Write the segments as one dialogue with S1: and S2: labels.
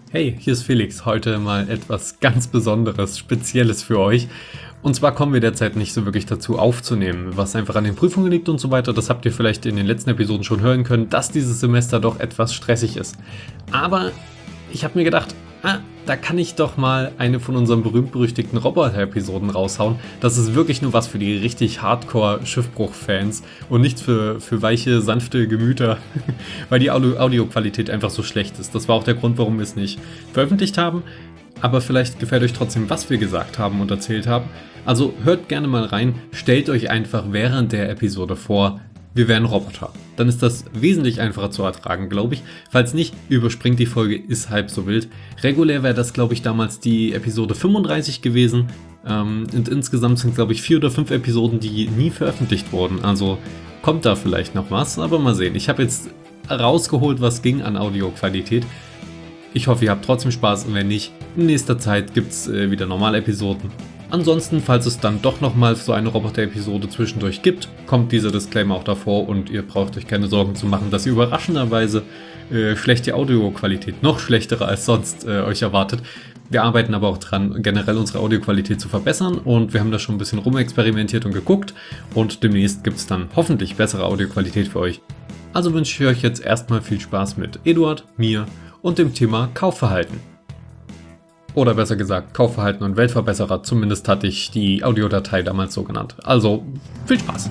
S1: Hey, hier ist Felix. Heute mal etwas ganz Besonderes, Spezielles für euch. Und zwar kommen wir derzeit nicht so wirklich dazu aufzunehmen, was einfach an den Prüfungen liegt und so weiter. Das habt ihr vielleicht in den letzten Episoden schon hören können, dass dieses Semester doch etwas stressig ist. Aber ich habe mir gedacht, da kann ich doch mal eine von unseren berühmt-berüchtigten Roboter-Episoden raushauen. Das ist wirklich nur was für die richtig Hardcore-Schiffbruch-Fans und nicht für weiche, sanfte Gemüter, weil die Audioqualität einfach so schlecht ist. Das war auch der Grund, warum wir es nicht veröffentlicht haben. Aber vielleicht gefällt euch trotzdem, was wir gesagt haben und erzählt haben. Also hört gerne mal rein, stellt euch einfach während der Episode vor, wir wären Roboter. Dann ist das wesentlich einfacher zu ertragen, glaube ich. Falls nicht, überspringt die Folge, ist halb so wild. Regulär wäre das, glaube ich, damals die Episode 35 gewesen. Und insgesamt sind, glaube ich, 4 oder 5 Episoden, die nie veröffentlicht wurden. Also kommt da vielleicht noch was, aber mal sehen. Ich habe jetzt rausgeholt, was ging an Audioqualität. Ich hoffe, ihr habt trotzdem Spaß und wenn nicht, in nächster Zeit gibt es wieder normale Episoden. Ansonsten, falls es dann doch nochmal so eine Roboter-Episode zwischendurch gibt, kommt dieser Disclaimer auch davor und ihr braucht euch keine Sorgen zu machen, dass ihr überraschenderweise schlechte Audioqualität, noch schlechtere als sonst, euch erwartet. Wir arbeiten aber auch dran, generell unsere Audioqualität zu verbessern und wir haben da schon ein bisschen rumexperimentiert und geguckt und demnächst gibt es dann hoffentlich bessere Audioqualität für euch. Also wünsche ich euch jetzt erstmal viel Spaß mit Eduard, mir und dem Thema Kaufverhalten. Oder besser gesagt, Kaufverhalten und Weltverbesserer. Zumindest hatte ich die Audiodatei damals so genannt. Also, viel Spaß!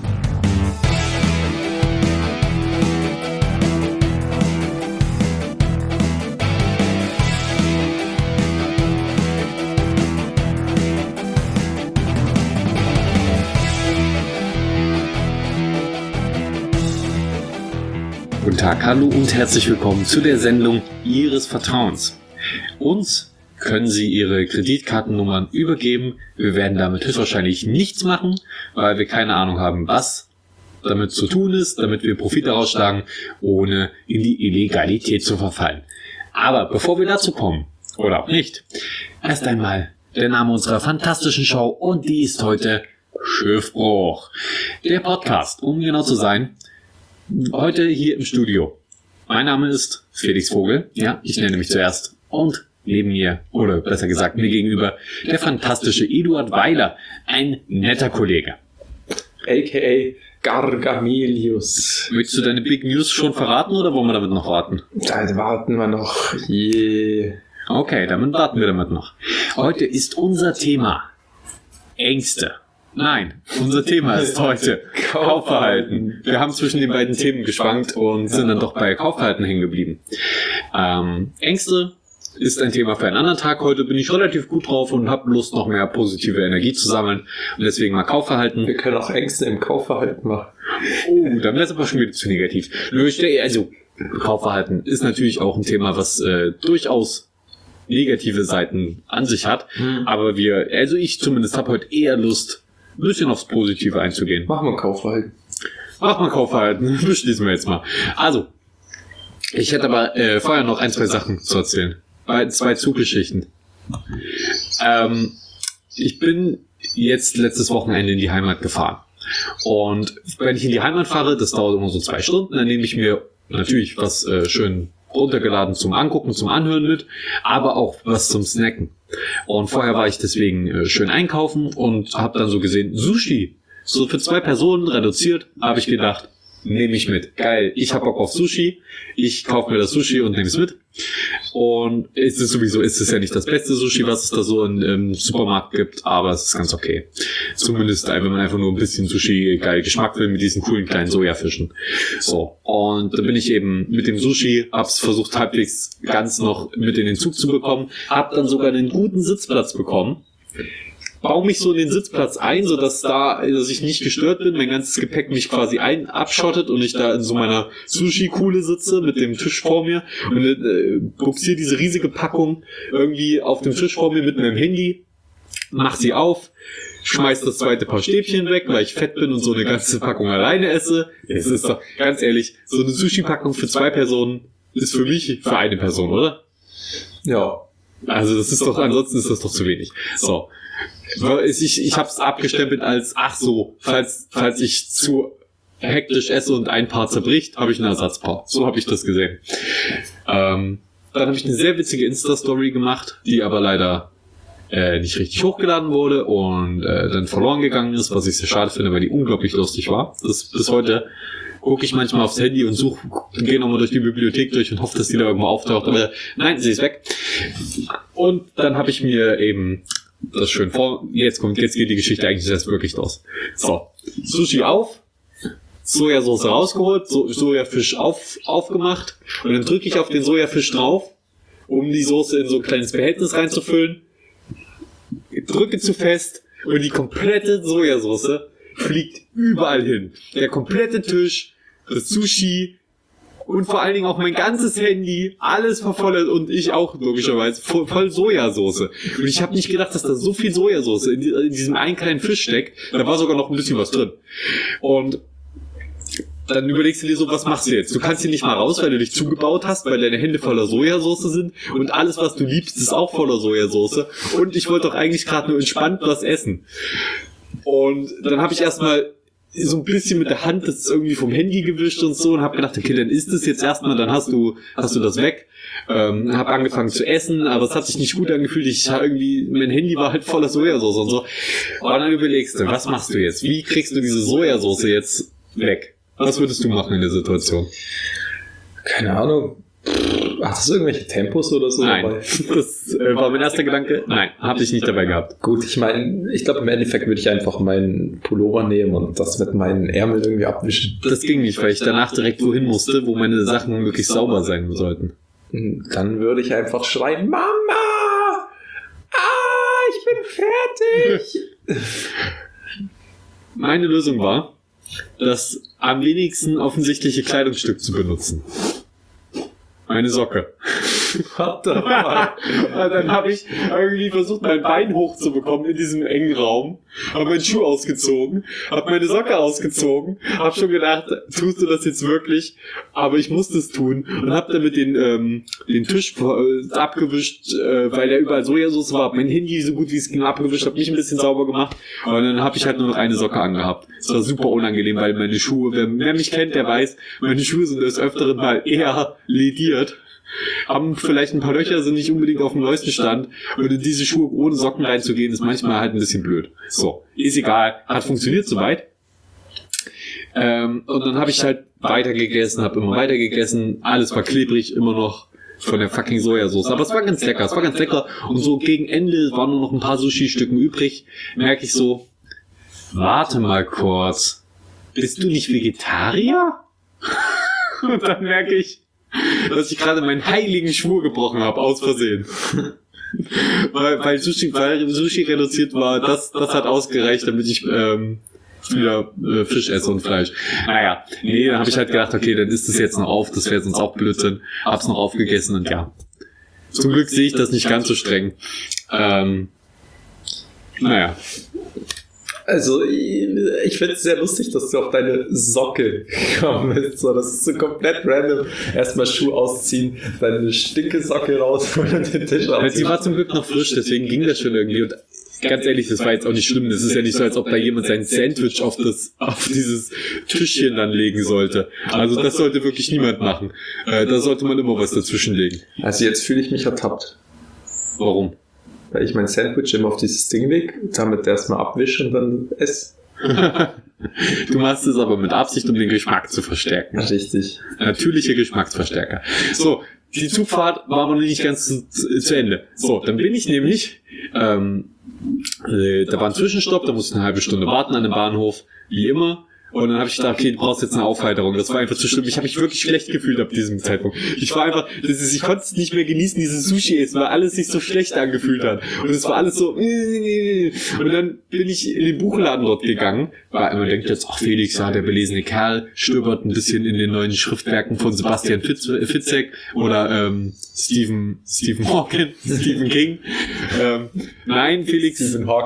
S2: Guten Tag, hallo und herzlich willkommen zu der Sendung Ihres Vertrauens. Uns können Sie Ihre Kreditkartennummern übergeben. Wir werden damit höchstwahrscheinlich nichts machen, weil wir keine Ahnung haben, was damit zu tun ist, damit wir Profit daraus schlagen, ohne in die Illegalität zu verfallen. Aber bevor wir dazu kommen, oder auch nicht, erst einmal der Name unserer fantastischen Show und die ist heute Schiffbruch. Der Podcast, um genau zu sein, heute hier im Studio. Mein Name ist Felix Vogel, ja, ich nenne mich zuerst und neben mir, oder besser gesagt mir gegenüber, der fantastische Eduard Weiler, ein netter Kollege.
S3: A.k.a. Gargamelius.
S2: Möchtest du deine Big News schon verraten oder wollen wir damit noch warten?
S3: Da warten wir noch.
S2: Okay, damit warten wir damit noch. Heute ist unser Thema Ängste. Nein, unser Thema ist heute Kaufverhalten. Wir haben zwischen den beiden Themen geschwankt und sind dann doch bei Kaufverhalten hängen geblieben. Ängste ist ein Thema für einen anderen Tag. Heute bin ich relativ gut drauf und habe Lust, noch mehr positive Energie zu sammeln. Und deswegen mal Kaufverhalten.
S3: Wir können auch Ängste im Kaufverhalten machen.
S2: Oh, dann wäre es aber schon wieder zu negativ. Also, Kaufverhalten ist natürlich auch ein Thema, was durchaus negative Seiten an sich hat. Aber ich zumindest habe heute eher Lust, ein bisschen aufs Positive einzugehen.
S3: Machen wir Kaufverhalten.
S2: Beschließen wir jetzt mal. Also, ich hätte aber vorher noch 1, 2 Sachen zu erzählen. 2 Zuggeschichten. Ich bin jetzt letztes Wochenende in die Heimat gefahren. Und wenn ich in die Heimat fahre, das dauert immer so 2 Stunden, dann nehme ich mir natürlich was schön runtergeladen zum Angucken, zum Anhören mit, aber auch was zum Snacken. Und vorher war ich deswegen schön einkaufen und habe dann so gesehen, Sushi, so für 2 Personen reduziert, habe ich gedacht, nehme ich mit. Geil, ich habe Bock auf Sushi, ich kaufe mir das Sushi und nehme es mit. Und ist es ja nicht das beste Sushi, was es da so im Supermarkt gibt, aber es ist ganz okay. Zumindest, wenn man einfach nur ein bisschen Sushi geil Geschmack will mit diesen coolen kleinen Sojafischen. So, und da bin ich eben mit dem Sushi, hab's versucht halbwegs ganz noch mit in den Zug zu bekommen, hab dann sogar einen guten Sitzplatz bekommen. Baue mich so in den Sitzplatz ein, dass ich nicht gestört bin, mein ganzes Gepäck mich quasi abschottet und ich da in so meiner Sushi-Kuhle sitze mit dem Tisch vor mir und buxiere diese riesige Packung irgendwie auf dem Tisch vor mir mit meinem Handy, mach sie auf, schmeiß das zweite Paar Stäbchen weg, weil ich fett bin und so eine ganze Packung alleine esse. Es ist doch, ganz ehrlich, so eine Sushi-Packung für 2 Personen ist für mich für eine Person, oder?
S3: Ja.
S2: Also das ist doch, ansonsten ist das doch zu wenig. So. Ich habe es abgestempelt als, falls ich zu hektisch esse und ein Paar zerbricht, habe ich ein Ersatzpaar. So habe ich das gesehen. dann habe ich eine sehr witzige Insta-Story gemacht, die aber leider nicht richtig hochgeladen wurde und dann verloren gegangen ist, was ich sehr schade finde, weil die unglaublich lustig war. Bis heute gucke ich manchmal aufs Handy und gehe nochmal durch die Bibliothek durch und hoffe, dass die da irgendwo auftaucht. Aber nein, sie ist weg. Und dann habe ich mir eben das schön jetzt geht die Geschichte eigentlich erst wirklich los. So, Sushi auf, Sojasauce rausgeholt, Sojafisch aufgemacht und dann drücke ich auf den Sojafisch drauf, um die Soße in so ein kleines Behältnis reinzufüllen. Drücke zu fest und die komplette Sojasauce fliegt überall hin. Der komplette Tisch, das Sushi und vor allen Dingen auch mein ganzes Handy, alles war voll und ich auch logischerweise voll Sojasauce. Und ich habe nicht gedacht, dass da so viel Sojasauce in diesem einen kleinen Fisch steckt. Da war sogar noch ein bisschen was drin. Und dann überlegst du dir so, was machst du jetzt? Du kannst hier nicht mal raus, weil du dich zugebaut hast, weil deine Hände voller Sojasauce sind und alles, was du liebst, ist auch voller Sojasauce. Und ich wollte doch eigentlich gerade nur entspannt was essen. Und dann habe ich erstmal so ein bisschen mit der Hand das irgendwie vom Handy gewischt und so und habe gedacht, okay, dann isst es jetzt erstmal, dann hast du das weg. Habe angefangen zu essen, aber es hat sich nicht gut angefühlt. Mein Handy war halt voller Sojasauce und so. Und dann überlegst du, was machst du jetzt? Wie kriegst du diese Sojasauce jetzt weg? Was würdest du machen in der Situation?
S3: Keine Ahnung. Hast du irgendwelche Tempos oder so
S2: Nein,
S3: dabei?
S2: das war mein erster Gedanke. Nein, habe ich nicht dabei gehabt.
S3: Gut, ich meine, ich glaube im Endeffekt würde ich einfach meinen Pullover nehmen und das mit meinen Ärmeln irgendwie abwischen.
S2: Das ging nicht, weil ich danach direkt wohin musste, wo meine Sachen wirklich sauber sein sollten.
S3: Dann würde ich einfach schreien, Mama! Ich bin fertig!
S2: Meine Lösung war, das am wenigsten offensichtliche Kleidungsstück zu benutzen. Meine Socke.
S3: What the fuck?
S2: Dann habe ich irgendwie versucht, mein Bein hochzubekommen in diesem engen Raum, habe meinen Schuh ausgezogen, habe meine Socke ausgezogen, habe schon gedacht, tust du das jetzt wirklich? Aber ich musste es tun und habe damit den Tisch abgewischt, weil da überall Sojasauce war, hab mein Handy so gut wie es ging abgewischt, habe mich ein bisschen sauber gemacht und dann habe ich halt nur noch eine Socke angehabt. Das war super unangenehm, weil meine Schuhe, wer mich kennt, der weiß, meine Schuhe sind des Öfteren mal eher lediert. Haben vielleicht ein paar Löcher, sind nicht unbedingt auf dem neuesten Stand. Und in diese Schuhe ohne Socken reinzugehen, ist manchmal halt ein bisschen blöd. So, ist egal. Hat funktioniert soweit. Und dann habe ich halt weitergegessen, habe immer weitergegessen. Alles war klebrig, immer noch von der fucking Sojasauce. Aber es war ganz lecker, Und so gegen Ende waren nur noch ein paar Sushi-Stücken übrig. Merke ich so, warte mal kurz. Bist du nicht Vegetarier? Und dann merke ich, dass ich gerade meinen heiligen Schwur gebrochen habe, aus Versehen. weil Sushi reduziert war, das hat ausgereicht, damit ich wieder Fisch esse und Fleisch. Naja, dann habe ich halt gedacht, okay, dann ist das jetzt noch auf, das wäre sonst auch Blödsinn. Hab's noch aufgegessen und ja. Zum Glück sehe ich das nicht ganz so streng. Naja.
S3: Also, ich finde es sehr lustig, dass du auf deine Socke gekommen bist. So, das ist so komplett random. Erstmal Schuh ausziehen, deine stinke Socke rausholen und den Tisch rausziehen.
S2: Sie war zum Glück noch frisch, deswegen ging das schon irgendwie. Und ganz ehrlich, das war jetzt auch nicht schlimm. Das ist ja nicht so, als ob da jemand sein Sandwich auf dieses Tischchen dann legen sollte. Also das sollte wirklich niemand machen. Da sollte man immer was dazwischen legen.
S3: Also jetzt fühle ich mich ertappt.
S2: Warum?
S3: Weil ich mein Sandwich immer auf dieses Ding lege, damit erstmal abwische und dann esse.
S2: Du machst es aber mit Absicht, um den Geschmack zu verstärken.
S3: Richtig.
S2: Natürliche Geschmacksverstärker. So, die Zugfahrt war aber noch nicht ganz zu Ende. So, dann bin ich nämlich, da war ein Zwischenstopp, da musste ich eine halbe Stunde warten an dem Bahnhof, wie immer. Und dann habe ich gedacht, okay, du brauchst jetzt eine Aufheiterung. Das war einfach zu schlimm. Ich habe mich wirklich schlecht gefühlt ab diesem Zeitpunkt. Ich konnte es nicht mehr genießen, dieses Sushi essen, weil alles sich so schlecht angefühlt hat. Und es war alles so. Und dann bin ich in den Buchladen dort gegangen. Weil man denkt jetzt, ach Felix, ja, der belesene Kerl, stöbert ein bisschen in den neuen Schriftwerken von Sebastian Fitzek oder Stephen Hawking, Stephen King. Nein, Felix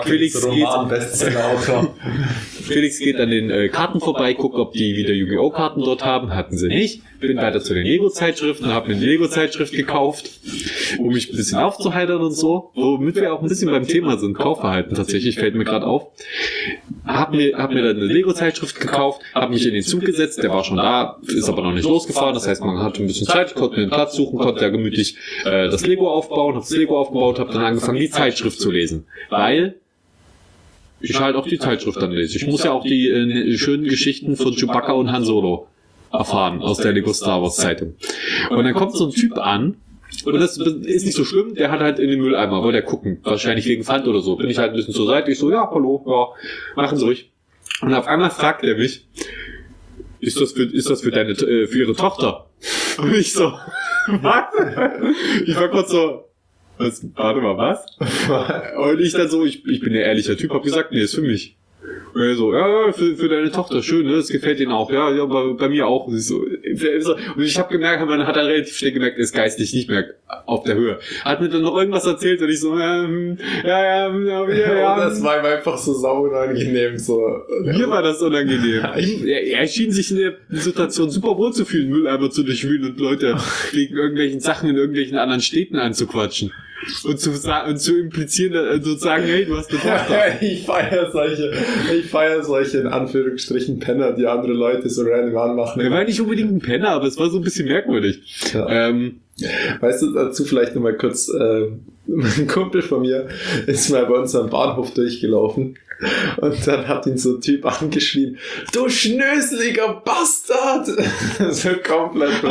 S2: geht an den Karten vorbei, guck, ob die wieder Yu-Gi-Oh! Karten dort haben. Hatten sie nicht. Bin weiter zu den Lego-Zeitschriften und habe mir eine Lego-Zeitschrift gekauft, um mich ein bisschen aufzuheitern und so. Womit wir auch ein bisschen beim Thema sind. Kaufverhalten tatsächlich, fällt mir gerade auf. hab mir dann eine Lego-Zeitschrift gekauft, hab mich in den Zug gesetzt, der war schon da, ist aber noch nicht losgefahren, das heißt, man hatte ein bisschen Zeit, ich konnte mir einen Platz suchen, konnte ja gemütlich das Lego aufbauen, hab das Lego aufgebaut, hab dann angefangen, die Zeitschrift zu lesen, weil ich halt auch die Zeitschrift dann lese. Ich muss ja auch die schönen Geschichten von Chewbacca und Han Solo erfahren aus der Lego Star Wars Zeitung. Und dann kommt so ein Typ an, und das ist nicht so schlimm, der hat halt in den Mülleimer, wollte er gucken, wahrscheinlich wegen Pfand oder so. Bin ich halt ein bisschen zur Seite, ich so, ja, hallo, ja, machen Sie ruhig. Und auf einmal fragt er mich, ist das für Ihre Tochter? Und ich so, was? Ich war kurz so, warte mal, was? Und ich dann so, ich bin ja ehrlicher Typ, hab gesagt, nee, ist für mich. Und er so, ja, für deine Tochter, schön, ne? Das gefällt ihnen auch, ja, bei mir auch. Und ich habe gemerkt, man hat dann relativ schnell gemerkt, er ist geistig nicht mehr auf der Höhe. Hat mir dann noch irgendwas erzählt und ich so, ja.
S3: Und das war ihm einfach so sau unangenehm, so.
S2: Mir war das unangenehm. Er schien sich in der Situation super wohl zu fühlen, Mülleimer zu durchwühlen und Leute wegen irgendwelchen Sachen in irgendwelchen anderen Städten anzuquatschen. Und zu implizieren, zu sagen, hey, du hast eine Tochter.
S3: Ich feier solche in Anführungsstrichen Penner, die andere Leute so random anmachen.
S2: Er war nicht unbedingt ein Penner, aber es war so ein bisschen merkwürdig.
S3: Ja. Weißt du, dazu vielleicht nochmal kurz, ein Kumpel von mir ist mal bei uns am Bahnhof durchgelaufen und dann hat ihn so ein Typ angeschrien, du schnöseliger Bastard! Das wird komplett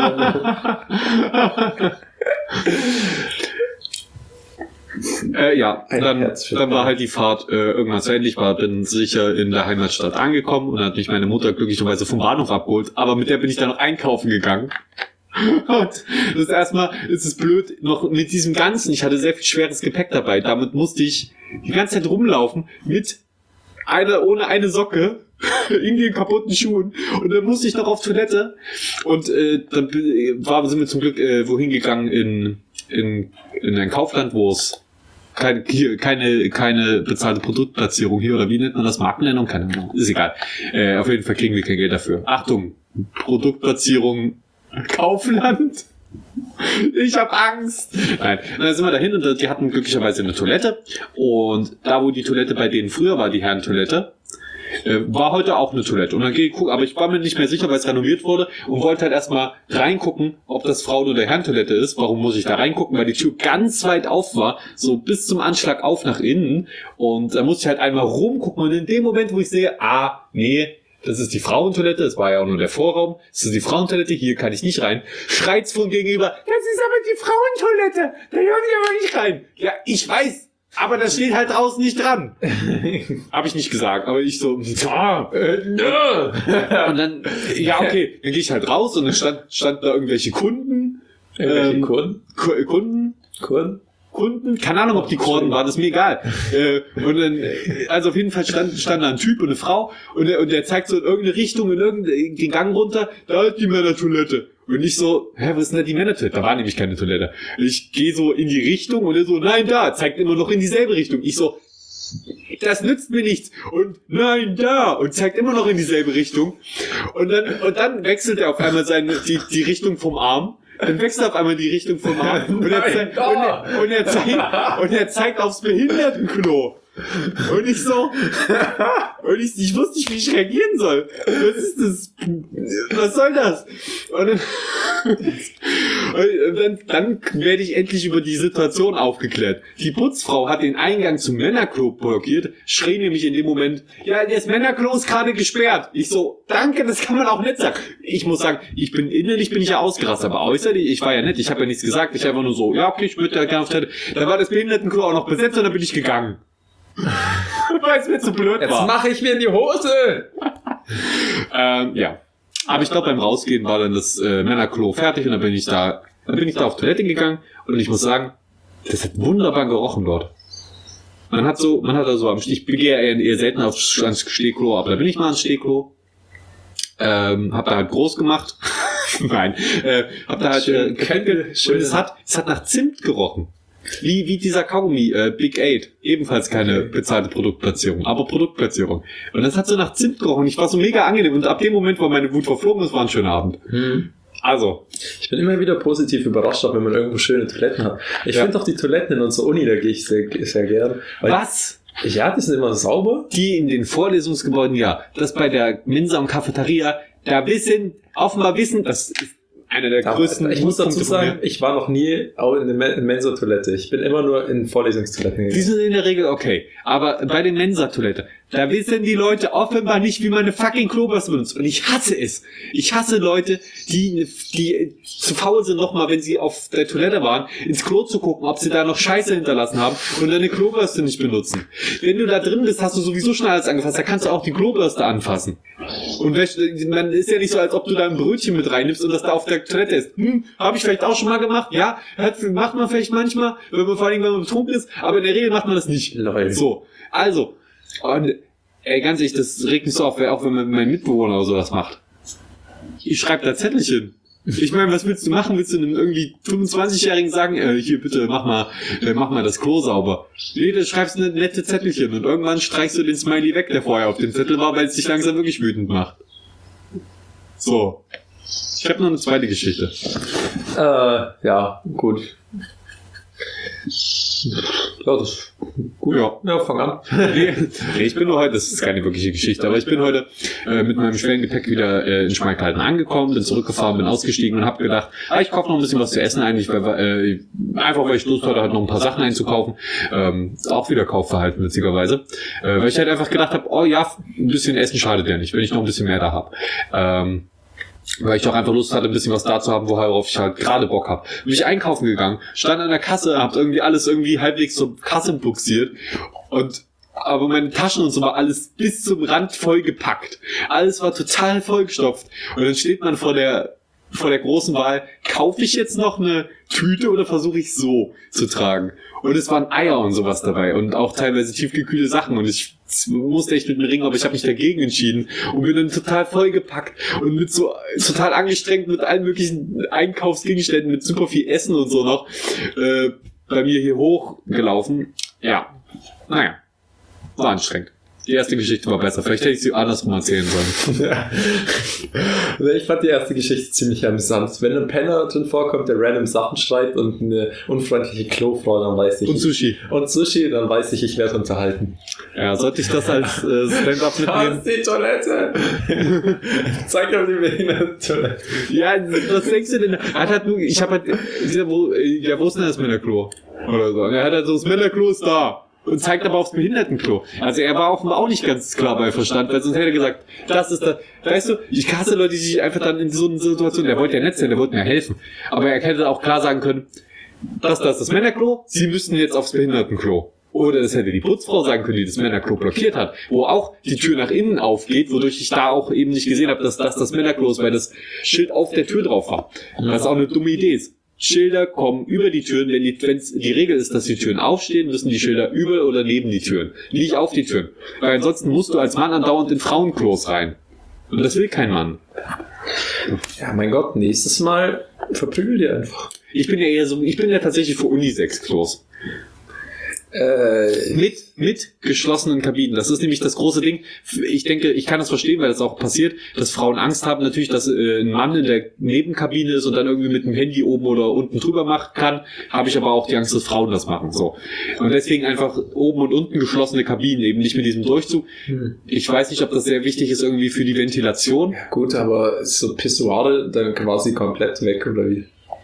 S2: ja, dann war halt die Fahrt irgendwann zu Ende. Ich bin sicher in der Heimatstadt angekommen und dann hat mich meine Mutter glücklicherweise vom Bahnhof abgeholt, aber mit der bin ich dann noch einkaufen gegangen. Und das erstmal ist es blöd, noch mit diesem Ganzen, ich hatte sehr viel schweres Gepäck dabei, damit musste ich die ganze Zeit rumlaufen ohne eine Socke in den kaputten Schuhen und dann musste ich noch auf Toilette und dann sind wir zum Glück wohin gegangen in ein Kaufland, wo es keine bezahlte Produktplatzierung hier, oder wie nennt man das? Markennennung? Keine Ahnung. Ist egal. Auf jeden Fall kriegen wir kein Geld dafür. Achtung! Produktplatzierung Kaufland. Ich hab Angst. Nein, dann sind wir dahin und die hatten glücklicherweise eine Toilette und da, wo die Toilette bei denen früher war, die Herrentoilette, war heute auch eine Toilette. Und dann gehe ich gucken, aber ich war mir nicht mehr sicher, weil es renoviert wurde und wollte halt erstmal reingucken, ob das Frauen- oder Herrentoilette ist. Warum muss ich da reingucken? Weil die Tür ganz weit auf war, so bis zum Anschlag auf nach innen. Und da musste ich halt einmal rumgucken und in dem Moment, wo ich sehe, nee, das ist die Frauentoilette, das war ja auch nur der Vorraum, das ist die Frauentoilette, hier kann ich nicht rein, schreit's von gegenüber, das ist aber die Frauentoilette, da dürfen wir aber nicht rein. Ja, ich weiß, aber das steht halt draußen nicht dran. Hab ich nicht gesagt, aber ich so, Und dann, ja okay, dann gehe ich halt raus und dann stand da irgendwelche Kunden. Kunden, keine Ahnung, ob die Kurden waren, ist mir egal. Und dann, also auf jeden Fall stand da ein Typ und eine Frau und der zeigt so in irgendeine Richtung, in irgendeinen Gang runter, da ist die Männertoilette. Und ich so, was ist denn da die Männertoilette? Da war nämlich keine Toilette. Ich gehe so in die Richtung und er so, nein, da, zeigt immer noch in dieselbe Richtung. Ich so, das nützt mir nichts. Und nein, da, und zeigt immer noch in dieselbe Richtung. Und dann wechselt er auf einmal die Richtung vom Arm. Dann wechselt auf einmal die Richtung vom Arm und er zeigt aufs Behindertenklo. Und ich so, ich wusste nicht, wie ich reagieren soll. Was ist das? Was soll das? Und dann werde ich endlich über die Situation aufgeklärt. Die Putzfrau hat den Eingang zum Männerklo blockiert, schrie nämlich in dem Moment, ja, das Männerklo ist gerade gesperrt. Ich so, danke, das kann man auch nicht sagen. Ich muss sagen, innerlich bin ich ja ausgerastet, aber äußerlich, ich war ja nett, ich habe ja nichts gesagt, ich einfach nur so, ja, okay, ich würde ja gerne auf Toilette. Da war das Behindertenklo auch noch besetzt und dann bin ich gegangen. Weil es mir zu blöd war.
S3: Jetzt mache ich mir in die Hose!
S2: Ja. Aber ich glaube, beim Rausgehen war dann das Männerklo fertig und dann bin ich da auf Toilette gegangen und ich muss sagen, das hat wunderbar gerochen dort. Man hat da so ich gehe eher selten ans Stehklo, aber da bin ich mal ans Stehklo. Hab da halt groß gemacht. Nein. Hab da halt gepinkelt und es hat nach Zimt gerochen. Wie dieser Kaugummi, Big 8. Ebenfalls keine bezahlte Produktplatzierung, aber Produktplatzierung. Und das hat so nach Zimt gerochen. Ich war so mega angenehm. Und ab dem Moment, wo meine Wut verflogen ist, war ein schöner Abend. Also.
S3: Ich bin immer wieder positiv überrascht, auch wenn man irgendwo schöne Toiletten hat. Ich finde auch die Toiletten in unserer Uni, da gehe ich sehr, sehr gern.
S2: Was?
S3: Ja, die sind immer sauber.
S2: Die in den Vorlesungsgebäuden, ja. Das bei der Mensa und Cafeteria, offenbar wissen, das ist einer der größten.
S3: Ich muss dazu
S2: Punkte von mir.
S3: sagen, ich war noch nie auch in der Mensa-Toilette. Ich bin immer nur in Vorlesungstoiletten
S2: Die
S3: gegangen.
S2: sind in der Regel okay. Aber bei den Mensa-Toilette, da wissen die Leute offenbar nicht, wie man eine fucking Klobürste benutzt. Und ich hasse es. Ich hasse Leute, die zu faul sind, nochmal, wenn sie auf der Toilette waren, ins Klo zu gucken, ob sie da noch Scheiße hinterlassen haben und eine Klobürste nicht benutzen. Wenn du da drin bist, hast du sowieso schon alles angefasst. Da kannst du auch die Klobürste anfassen. Und man ist ja nicht so, als ob du da ein Brötchen mit reinnimmst und das da auf der Toilette ist. Habe ich vielleicht auch schon mal gemacht. Ja, macht man vielleicht manchmal, vor allem, wenn man betrunken ist. Aber in der Regel macht man das nicht.
S3: Lol.
S2: So, also, und, ganz ehrlich, das regt mich so auf, auch wenn mein Mitbewohner oder sowas macht. Ich schreibe da Zettelchen. Ich meine, was willst du machen? Willst du einem irgendwie 25-Jährigen sagen, hier bitte, mach mal das Klo sauber? Nee, du schreibst eine nette Zettelchen und irgendwann streichst du den Smiley weg, der vorher auf dem Zettel war, weil es dich langsam wirklich wütend macht. So. Ich habe noch eine zweite Geschichte.
S3: Ja, gut. Ja, das ist gut. Ja, fang an.
S2: Nee, ich bin nur heute, das ist keine wirkliche Geschichte, aber ich bin heute mit meinem schweren Gepäck wieder in Schmalkalden angekommen, bin zurückgefahren, bin ausgestiegen und habe gedacht, ich kaufe noch ein bisschen was zu essen eigentlich, weil ich Lust hatte, halt noch ein paar Sachen einzukaufen. Auch wieder Kaufverhalten, witzigerweise. Weil ich halt einfach gedacht habe, ein bisschen Essen schadet ja nicht, wenn ich noch ein bisschen mehr da habe. Weil ich auch einfach Lust hatte, ein bisschen was da zu haben, worauf ich halt gerade Bock habe. Bin ich einkaufen gegangen, stand an der Kasse, hab irgendwie alles halbwegs zur Kasse buxiert aber meine Taschen und so war alles bis zum Rand voll gepackt. Alles war total vollgestopft. Und dann steht man vor der großen Wahl, kaufe ich jetzt noch eine Tüte oder versuche ich so zu tragen? Und es waren Eier und sowas dabei und auch teilweise tiefgekühlte Sachen und ich musste echt mit mir ringen, aber ich habe mich dagegen entschieden und bin dann total vollgepackt und mit so total angestrengt mit allen möglichen Einkaufsgegenständen, mit super viel Essen und so noch bei mir hier hochgelaufen. Ja, naja, war anstrengend. Die erste Geschichte war besser. Vielleicht hätte ich sie andersrum erzählen sollen.
S3: Ja. Also ich fand die erste Geschichte ziemlich amüsant. Wenn ein Penner drin vorkommt, der random Sachen schreibt und eine unfreundliche Klofrau, dann weiß ich...
S2: Und Sushi.
S3: Und Sushi, dann weiß ich werde unterhalten.
S2: Ja, sollte ich das als Stand-up mitnehmen?
S3: Das ist die Toilette! Zeig doch die Behinderten-Toilette.
S2: Ja, was denkst du denn? Ich habe halt wo ist denn das Männerklo? Oder so. Und er hat halt so, das Männerklo ist da. Und zeigt aber aufs Behindertenklo. Also er war offenbar auch nicht ganz klar bei Verstand, weil sonst hätte er gesagt, das ist das. Weißt du, ich hasse Leute, die sich einfach dann in so einer Situation, der wollte ja nett sein, der wollte mir helfen. Aber er hätte auch klar sagen können, das ist das Männerklo, Sie müssten jetzt aufs Behindertenklo. Oder das hätte die Putzfrau sagen können, die das Männerklo blockiert hat, wo auch die Tür nach innen aufgeht, wodurch ich da auch eben nicht gesehen habe, dass das Männerklo ist, weil das Schild auf der Tür drauf war. Was auch eine dumme Idee ist. Schilder kommen über die Türen, wenn die Regel ist, dass die Türen aufstehen, müssen die Schilder über oder neben die Türen, nicht auf die Türen. Weil ansonsten musst du als Mann andauernd in Frauenklos rein. Und das will kein Mann.
S3: Ja, mein Gott, nächstes Mal verprügel dir einfach.
S2: Ich bin ja tatsächlich für Unisex-Klos. Mit geschlossenen Kabinen. Das ist nämlich das große Ding. Ich denke, ich kann das verstehen, weil das auch passiert, dass Frauen Angst haben natürlich, dass ein Mann in der Nebenkabine ist und dann irgendwie mit dem Handy oben oder unten drüber machen kann. Habe ich aber auch die Angst, dass Frauen das machen. So. Und deswegen einfach oben und unten geschlossene Kabinen, eben nicht mit diesem Durchzug. Ich weiß nicht, ob das sehr wichtig ist irgendwie für die Ventilation.
S3: Ja gut, aber ist so Pissoire dann quasi komplett weg, oder wie?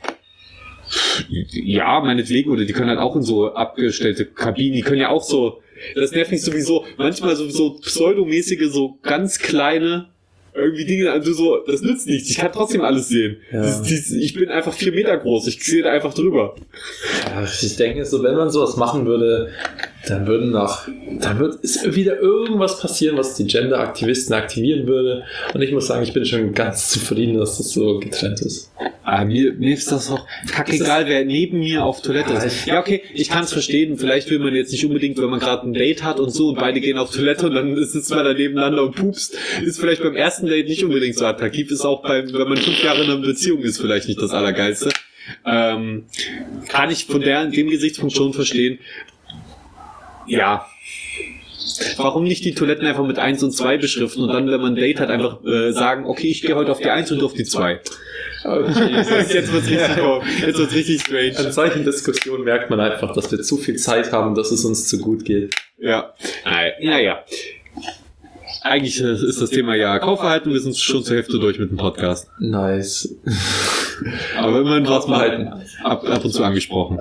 S2: Ja, meinetwegen, oder die können halt auch in so abgestellte Kabinen, die können ja auch so, das nervt mich sowieso, manchmal so pseudomäßige, so ganz kleine irgendwie Dinge, also so, das nützt nichts, ich kann trotzdem alles sehen.
S3: Ja.
S2: Ich bin einfach 4 Meter groß, ich sehe da einfach drüber.
S3: Ja, ich denke, so wenn man sowas machen würde, dann wird wieder irgendwas passieren, was die Gender-Aktivisten aktivieren würde. Und ich muss sagen, ich bin schon ganz zufrieden, dass das so getrennt ist.
S2: Mir ist das auch kackegal, wer neben mir auf Toilette ist. Ja, okay, ich kann es verstehen. Vielleicht will man jetzt nicht unbedingt, wenn man gerade ein Date hat und so und beide gehen auf Toilette und dann sitzt man da nebeneinander und pupst. Ist vielleicht beim ersten Date nicht unbedingt so attraktiv. Ist auch wenn man 5 Jahre in einer Beziehung ist, vielleicht nicht das Allergeilste. Kann ich von dem Gesichtspunkt schon verstehen. Ja. Warum nicht die Toiletten einfach mit 1 und 2 beschriften und dann, wenn man ein Date hat, einfach sagen, okay, ich gehe heute auf die 1 und auf die 2. Jetzt wird's richtig strange.
S3: An solchen Diskussionen merkt man einfach, dass wir zu viel Zeit haben, dass es uns zu gut geht.
S2: Ja. Naja. Eigentlich ist das Thema ja Kaufverhalten. Wir sind schon zur Hälfte durch mit dem Podcast.
S3: Nice.
S2: Aber immerhin war es mal ab und zu angesprochen.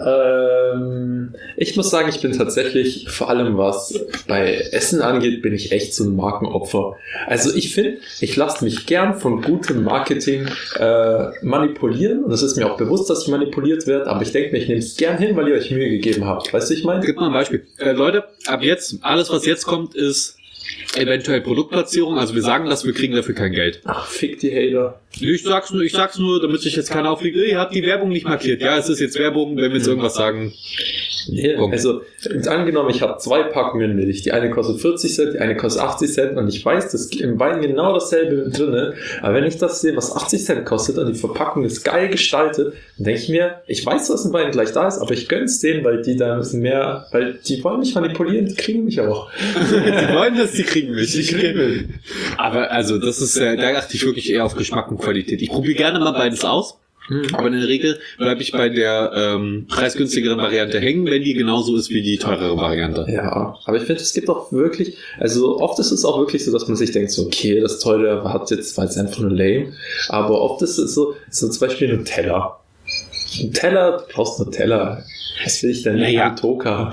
S3: Ich muss sagen, ich bin tatsächlich, vor allem was bei Essen angeht, bin ich echt so ein Markenopfer. Also ich finde, ich lasse mich gern von gutem Marketing manipulieren. Und es ist mir auch bewusst, dass ich manipuliert werde. Aber ich denke mir, ich nehme es gern hin, weil ihr euch Mühe gegeben habt. Weißt du, ich meine?
S2: Gib mal ein Beispiel. Leute, ab jetzt, alles was jetzt kommt, ist eventuell Produktplatzierung, also wir sagen das, wir kriegen dafür kein Geld.
S3: Ach, fick die Hater.
S2: Ich sag's nur, damit sich jetzt keiner aufliegt, ihr habt die Werbung nicht markiert. Ja, es ist jetzt Werbung, wenn wir jetzt irgendwas sagen.
S3: Nee, also, angenommen, ich habe 2 Packungen Milch. Die eine kostet 40 Cent, die eine kostet 80 Cent und ich weiß, dass im Wein genau dasselbe drin. Aber wenn ich das sehe, was 80 Cent kostet und die Verpackung ist geil gestaltet, dann denke ich mir, ich weiß, dass ein Wein gleich da ist, aber ich gönn's denen, weil die da ein bisschen mehr, weil die wollen mich manipulieren, die kriegen mich auch.
S2: Die wollen das, die kriegen mich. Aber also, das ist, da achte ich wirklich eher auf Geschmack und Qualität. Ich probiere gerne mal beides aus. Aber in der Regel bleibe ich bei der preisgünstigeren Variante hängen, wenn die genauso ist wie die teurere Variante.
S3: Ja, aber ich finde, es gibt auch wirklich, also oft ist es auch wirklich so, dass man sich denkt, so okay, das Teure war jetzt einfach nur lame, aber oft ist es so zum Beispiel Nutella. Nutella, du brauchst Nutella. Was will ich denn?
S2: Ja.
S3: Toka.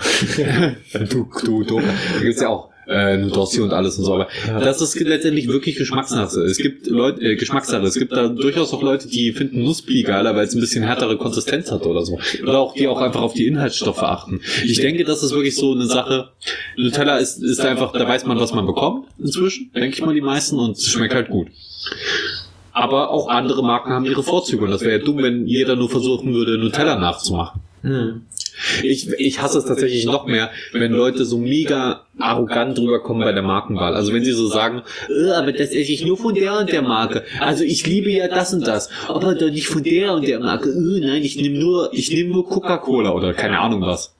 S2: Du, Toka. Da gibt's ja auch Nudossi und alles und so, aber das ist letztendlich wirklich Geschmackssache. Es gibt Leute, Geschmackssache. Es gibt da durchaus auch Leute, die finden Nussbli geiler, weil es ein bisschen härtere Konsistenz hat oder so. Oder auch die auch einfach auf die Inhaltsstoffe achten. Ich denke, das ist wirklich so eine Sache. Nutella ist einfach, da weiß man, was man bekommt inzwischen, denke ich mal die meisten, und es schmeckt halt gut. Aber auch andere Marken haben ihre Vorzüge und das wäre ja dumm, wenn jeder nur versuchen würde, Nutella nachzumachen. Ich hasse es tatsächlich noch mehr, wenn Leute so mega arrogant rüberkommen bei der Markenwahl. Also wenn sie so sagen, aber das esse ich nur von der und der Marke. Also ich liebe ja das und das, aber doch nicht von der und der Marke. Nein, ich nehme nur Coca-Cola oder keine Ahnung was.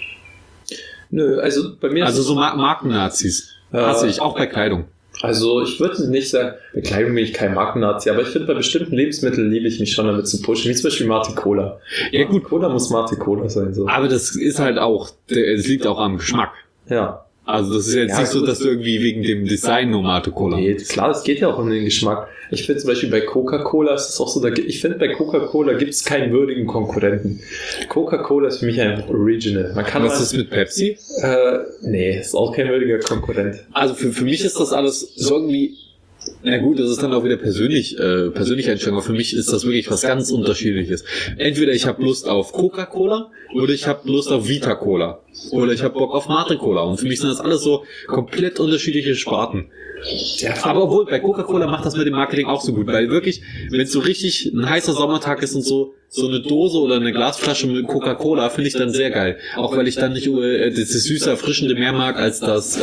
S3: Nö, also bei mir
S2: Also so Markennazis hasse ich, auch bei Kleidung.
S3: Also ich würde nicht sagen, bei Kleidung bin ich kein Markennazi, aber ich finde, bei bestimmten Lebensmitteln liebe ich mich schon damit zu pushen, wie zum Beispiel Mate Cola.
S2: Ja gut,
S3: Cola muss Mate Cola sein. So.
S2: aber das ist halt auch, es liegt auch am Geschmack.
S3: Ja.
S2: Also das ist jetzt nicht so, dass du irgendwie wegen dem Design nur Mate Cola.
S3: Nee, klar, es geht ja auch um den Geschmack. Ich finde zum Beispiel bei Coca-Cola ist es auch so, ich finde bei Coca-Cola gibt es keinen würdigen Konkurrenten. Coca-Cola ist für mich einfach original.
S2: Was ist mit Pepsi?
S3: Nee, ist auch kein würdiger Konkurrent.
S2: Also für mich ist das alles so irgendwie, na gut, das ist dann auch wieder persönliche Einstellung, aber für mich ist das wirklich was ganz Unterschiedliches. Entweder ich habe Lust auf Coca-Cola oder ich habe Lust auf Vita-Cola oder ich habe Bock auf Mate-Cola, und für mich sind das alles so komplett unterschiedliche Sparten. Ja, aber obwohl, bei Coca-Cola macht das mit dem Marketing auch so gut, weil wirklich, wenn es so richtig ein heißer Sommertag ist und so eine Dose oder eine Glasflasche mit Coca-Cola, finde ich dann sehr geil. Auch weil ich dann nicht das süße, erfrischende mehr mag als das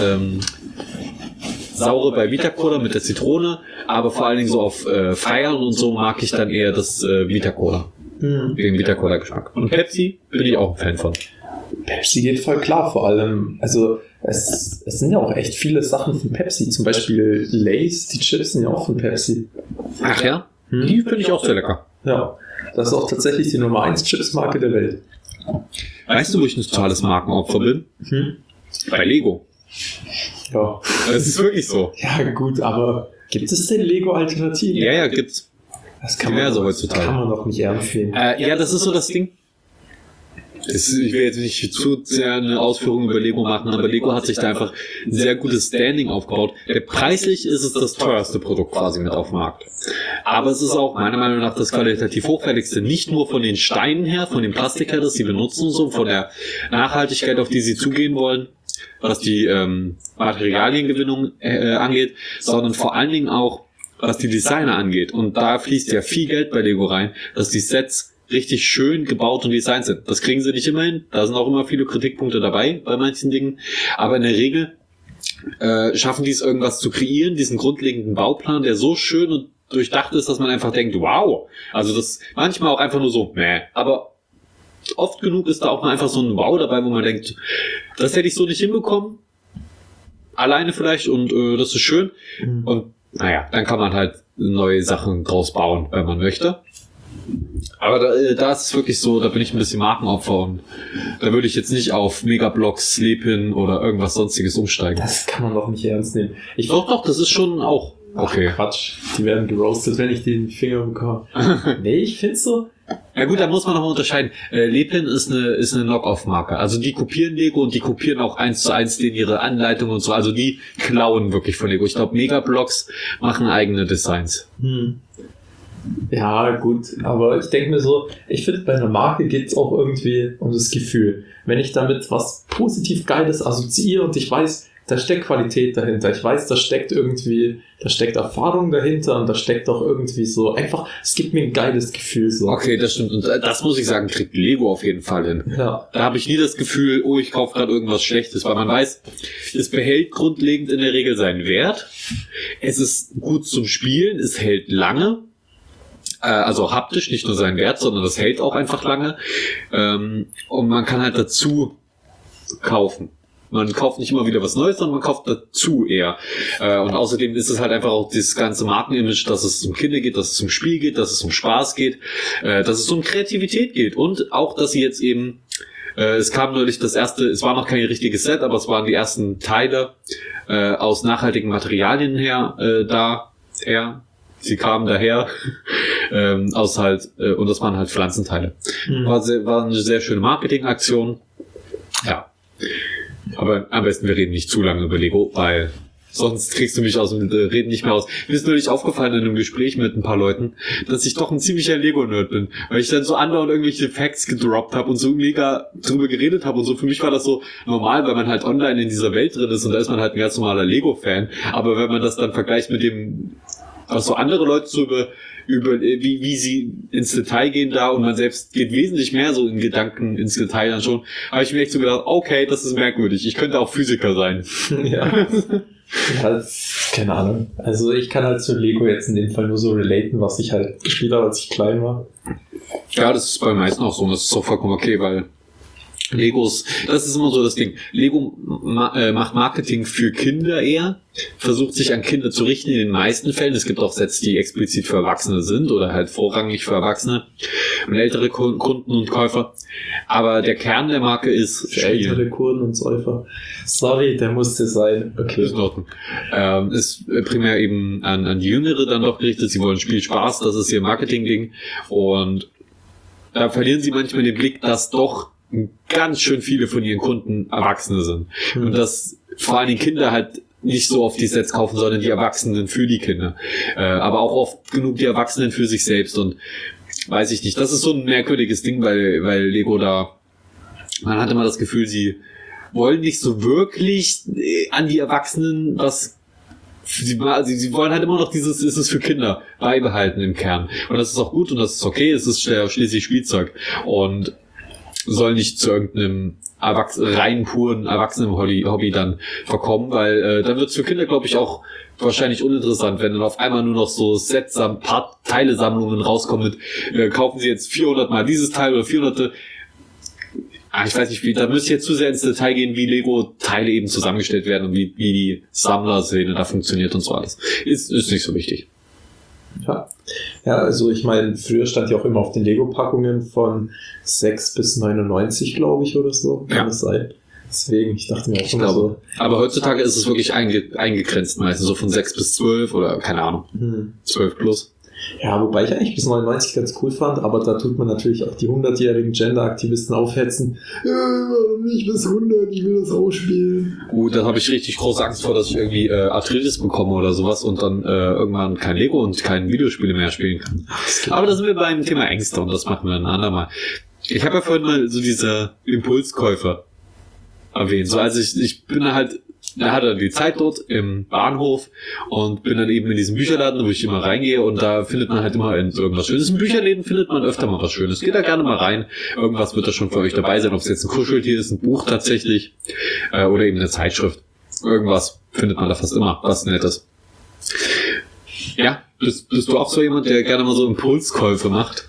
S2: saure bei Vita-Cola mit der Zitrone, aber vor allen Dingen so auf Feiern und so mag ich dann eher das Vita-Cola. Wegen Vita-Cola-Geschmack. Und Pepsi bin ich auch ein Fan von.
S3: Pepsi geht voll klar, vor allem, also es sind ja auch echt viele Sachen von Pepsi, zum Beispiel Lay's, die Chips sind ja auch von Pepsi.
S2: Ach ja? Die finde ich auch sehr lecker.
S3: Ja, das ist auch tatsächlich die Nummer 1 Chips-Marke der Welt.
S2: Weißt du, wo ich ein totales Markenopfer bin? Bei Lego.
S3: Ja.
S2: Das ist wirklich so.
S3: Ja gut, aber gibt es denn Lego-Alternativen?
S2: Ja, gibt's.
S3: Das kann man doch nicht ernst nehmen.
S2: Ja, das ist so das Ding. Ich will jetzt nicht zu sehr eine Ausführung über Lego machen, aber Lego hat sich da einfach ein sehr gutes Standing aufgebaut. Preislich ist es das teuerste Produkt quasi mit auf dem Markt. Aber es ist auch meiner Meinung nach das qualitativ hochwertigste, nicht nur von den Steinen her, von dem Plastik her, das sie benutzen und so, von der Nachhaltigkeit, auf die sie zugehen wollen, was die Materialiengewinnung angeht, sondern vor allen Dingen auch, was die Designer angeht. Und da fließt ja viel Geld bei Lego rein, dass die Sets richtig schön gebaut und designt sind. Das kriegen sie nicht immer hin. Da sind auch immer viele Kritikpunkte dabei bei manchen Dingen. Aber in der Regel schaffen die es, irgendwas zu kreieren, diesen grundlegenden Bauplan, der so schön und durchdacht ist, dass man einfach denkt, wow. Also das manchmal auch einfach nur so, aber oft genug ist da auch mal einfach so ein Wow dabei, wo man denkt, das hätte ich so nicht hinbekommen. Alleine vielleicht, und das ist schön. Und naja, dann kann man halt neue Sachen draus bauen, wenn man möchte. Aber da ist es wirklich so, da bin ich ein bisschen Markenopfer und da würde ich jetzt nicht auf Megablocks, Sleepin oder irgendwas sonstiges umsteigen.
S3: Das kann man doch nicht ernst nehmen.
S2: Doch, das ist schon auch okay.
S3: Ach, Quatsch, die werden geroastet, wenn ich den Finger bekomme. Nee, ich find's so.
S2: Ja gut, da muss man nochmal unterscheiden. Lepin ist eine Knock-Off-Marke. Also die kopieren Lego und die kopieren auch 1:1 denen ihre Anleitungen und so. Also die klauen wirklich von Lego. Ich glaube, Megablocks machen eigene Designs.
S3: Ja, gut, aber ich denke mir so, ich finde, bei einer Marke geht's auch irgendwie um das Gefühl. Wenn ich damit was positiv Geiles assoziiere und ich weiß, da steckt Qualität dahinter. Ich weiß, da steckt Erfahrung dahinter und da steckt auch irgendwie so einfach, es gibt mir ein geiles Gefühl so.
S2: Okay, das stimmt. Und das muss ich sagen, kriegt Lego auf jeden Fall hin.
S3: Ja.
S2: Da habe ich nie das Gefühl, oh, ich kaufe gerade irgendwas Schlechtes, weil man weiß, es behält grundlegend in der Regel seinen Wert. Es ist gut zum Spielen, es hält lange. Also haptisch, nicht nur seinen Wert, sondern das hält auch einfach lange. Und man kann halt dazu kaufen. Man kauft nicht immer wieder was Neues, sondern man kauft dazu eher. Und außerdem ist es halt einfach auch dieses ganze Markenimage, dass es um Kinder geht, dass es um Spiel geht, dass es um Spaß geht, dass es um Kreativität geht. Und auch, dass sie jetzt eben, es kam neulich das erste, es war noch kein richtiges Set, aber es waren die ersten Teile aus nachhaltigen Materialien Sie kamen daher aus halt, und das waren halt Pflanzenteile. War eine sehr schöne Marketingaktion. Ja. Aber am besten, wir reden nicht zu lange über Lego, weil sonst kriegst du mich aus dem Reden nicht mehr aus. Mir ist neulich aufgefallen in einem Gespräch mit ein paar Leuten, dass ich doch ein ziemlicher Lego-Nerd bin. Weil ich dann so andauernd irgendwelche Facts gedroppt habe und so mega drüber geredet habe und so. Für mich war das so normal, weil man halt online in dieser Welt drin ist und da ist man halt ein ganz normaler Lego-Fan. Aber wenn man das dann vergleicht mit dem, was so andere Leute so über wie sie ins Detail gehen da und man selbst geht wesentlich mehr so in Gedanken ins Detail dann schon, habe ich mir echt so gedacht, okay, das ist merkwürdig, ich könnte auch Physiker sein.
S3: Ja. Ja, keine Ahnung. Also ich kann halt zu Lego jetzt in dem Fall nur so relaten, was ich halt gespielt habe, als ich klein war.
S2: Ja, das ist bei den meisten auch so und das ist auch vollkommen okay, weil Legos, das ist immer so das Ding. Lego macht Marketing für Kinder eher, versucht sich an Kinder zu richten in den meisten Fällen. Es gibt auch Sets, die explizit für Erwachsene sind oder halt vorrangig für Erwachsene und ältere Kunden und Käufer. Aber der Kern der Marke ist
S3: für ältere Kunden und Säufer. Sorry, der musste sein. Okay.
S2: Ist in Ordnung. Ist primär eben an die Jüngere dann doch gerichtet. Sie wollen Spielspaß, das ist ihr Marketing-Ding. Und da verlieren sie manchmal den Blick, dass doch ganz schön viele von ihren Kunden Erwachsene sind. Und dass vor allem die Kinder halt nicht so oft die Sets kaufen, sondern die Erwachsenen für die Kinder. Aber auch oft genug die Erwachsenen für sich selbst und weiß ich nicht. Das ist so ein merkwürdiges Ding, weil Lego da, man hat immer das Gefühl, sie wollen nicht so wirklich an die Erwachsenen was. Sie wollen halt immer noch dieses, ist es für Kinder, beibehalten im Kern. Und das ist auch gut und das ist okay, es ist schließlich Spielzeug. Und soll nicht zu irgendeinem rein puren Erwachsenen-Hobby dann verkommen, weil dann wird es für Kinder, glaube ich, auch wahrscheinlich uninteressant, wenn dann auf einmal nur noch so Teile-Sammlungen rauskommen mit, kaufen Sie jetzt 400 mal dieses Teil oder 400. Ich weiß nicht, da müsste ich jetzt zu sehr ins Detail gehen, wie Lego-Teile eben zusammengestellt werden und wie die Sammlerszene da funktioniert und so alles. Ist nicht so wichtig.
S3: Ja, also ich meine, früher stand ja auch immer auf den Lego-Packungen von 6 bis 99, glaube ich, oder so. Kann das sein? Deswegen, ich dachte mir auch immer so.
S2: Aber heutzutage ist es wirklich eingegrenzt meistens, so von 6 bis 12 oder keine Ahnung, 12 plus.
S3: Ja, wobei ich eigentlich bis 99 ganz cool fand, aber da tut man natürlich auch die 100-jährigen Gender-Aktivisten aufhetzen. Warum nicht bis 100? Ich will das ausspielen.
S2: Da habe ich richtig große Angst vor, dass ich irgendwie Arthritis bekomme oder sowas und dann irgendwann kein Lego und keine Videospiele mehr spielen kann. Aber da sind wir beim Thema Ängste und das machen wir ein andermal. Ich habe ja vorhin mal so diese Impulskäufer erwähnt. So, also ich bin halt, da hatte er die Zeit dort im Bahnhof und bin dann eben in diesem Bücherladen, wo ich immer reingehe und da findet man halt immer irgendwas Schönes. In Bücherläden findet man öfter mal was Schönes. Geht da gerne mal rein. Irgendwas wird da schon für euch dabei sein, ob es jetzt ein Kuscheltier ist, ein Buch tatsächlich oder eben eine Zeitschrift. Irgendwas findet man da fast immer, was Nettes. Ja, bist du auch so jemand, der gerne mal so Impulskäufe macht?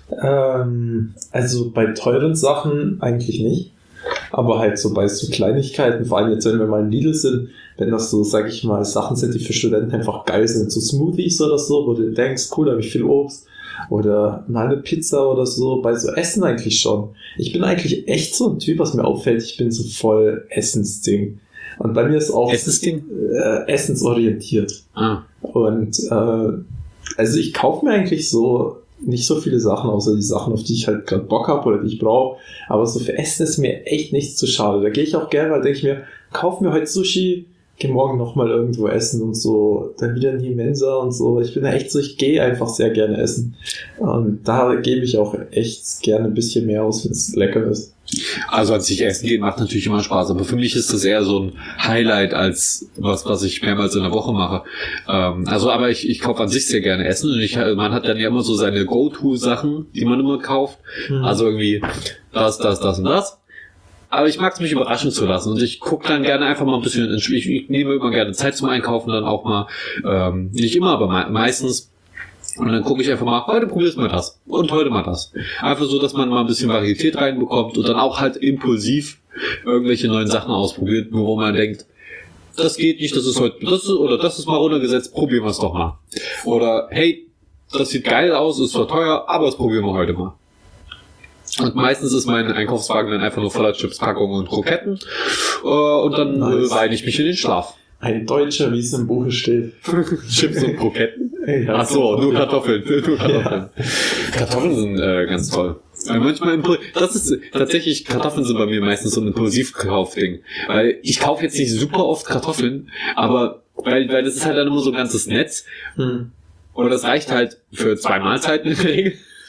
S3: Also bei teuren Sachen eigentlich nicht. Aber halt so bei so Kleinigkeiten, vor allem jetzt, wenn wir mal in Lidl sind, wenn das so, sag ich mal, Sachen sind, die für Studenten einfach geil sind, so Smoothies oder so, wo du denkst, cool, da habe ich viel Obst oder mal eine Pizza oder so. Bei so Essen eigentlich schon. Ich bin eigentlich echt so ein Typ, was mir auffällt, ich bin so voll Essensding. Und bei mir ist auch essensorientiert. Und also ich kaufe mir eigentlich so nicht so viele Sachen, außer die Sachen, auf die ich halt gerade Bock habe oder die ich brauche. Aber so für Essen ist mir echt nichts zu schade. Da gehe ich auch gerne, weil denke ich mir, kauf mir heute Sushi, geh morgen nochmal irgendwo essen und so, dann wieder in die Mensa und so. Ich bin da echt so, ich gehe einfach sehr gerne essen. Und da gebe ich auch echt gerne ein bisschen mehr aus, wenn es lecker ist.
S2: Also als ich essen gehe, macht natürlich immer Spaß, aber für mich ist das eher so ein Highlight als was ich mehrmals in der Woche mache. Aber ich kaufe an sich sehr gerne Essen und man hat dann ja immer so seine Go-To-Sachen, die man immer kauft. Also irgendwie das und das. Aber ich mag es, mich überraschen zu lassen und ich gucke dann gerne einfach mal ein bisschen, ich nehme immer gerne Zeit zum Einkaufen, dann auch mal, nicht immer, aber meistens. Und dann gucke ich einfach mal, heute probierst du mal das und heute mal das. Einfach so, dass man mal ein bisschen Varietät reinbekommt und dann auch halt impulsiv irgendwelche neuen Sachen ausprobiert, wo man denkt, das geht nicht, das ist mal runtergesetzt, probieren wir es doch mal. Oder hey, das sieht geil aus, ist zwar teuer, aber das probieren wir heute mal. Und meistens ist mein Einkaufswagen dann einfach nur voller Chips-Packungen und Kroketten und dann weine ich mich in den Schlaf.
S3: Ein Deutscher, wie es im Buche steht.
S2: Chips und Kroketten.
S3: Ja,
S2: ach so, nur Kartoffeln. Ja. Kartoffeln sind ganz toll. Manchmal Kartoffeln sind bei mir meistens so ein Impulsivkaufding. Weil ich kaufe jetzt nicht super oft Kartoffeln, aber weil das ist halt dann immer so ein ganzes Netz. Oder das reicht halt für 2 Mahlzeiten in der Regel.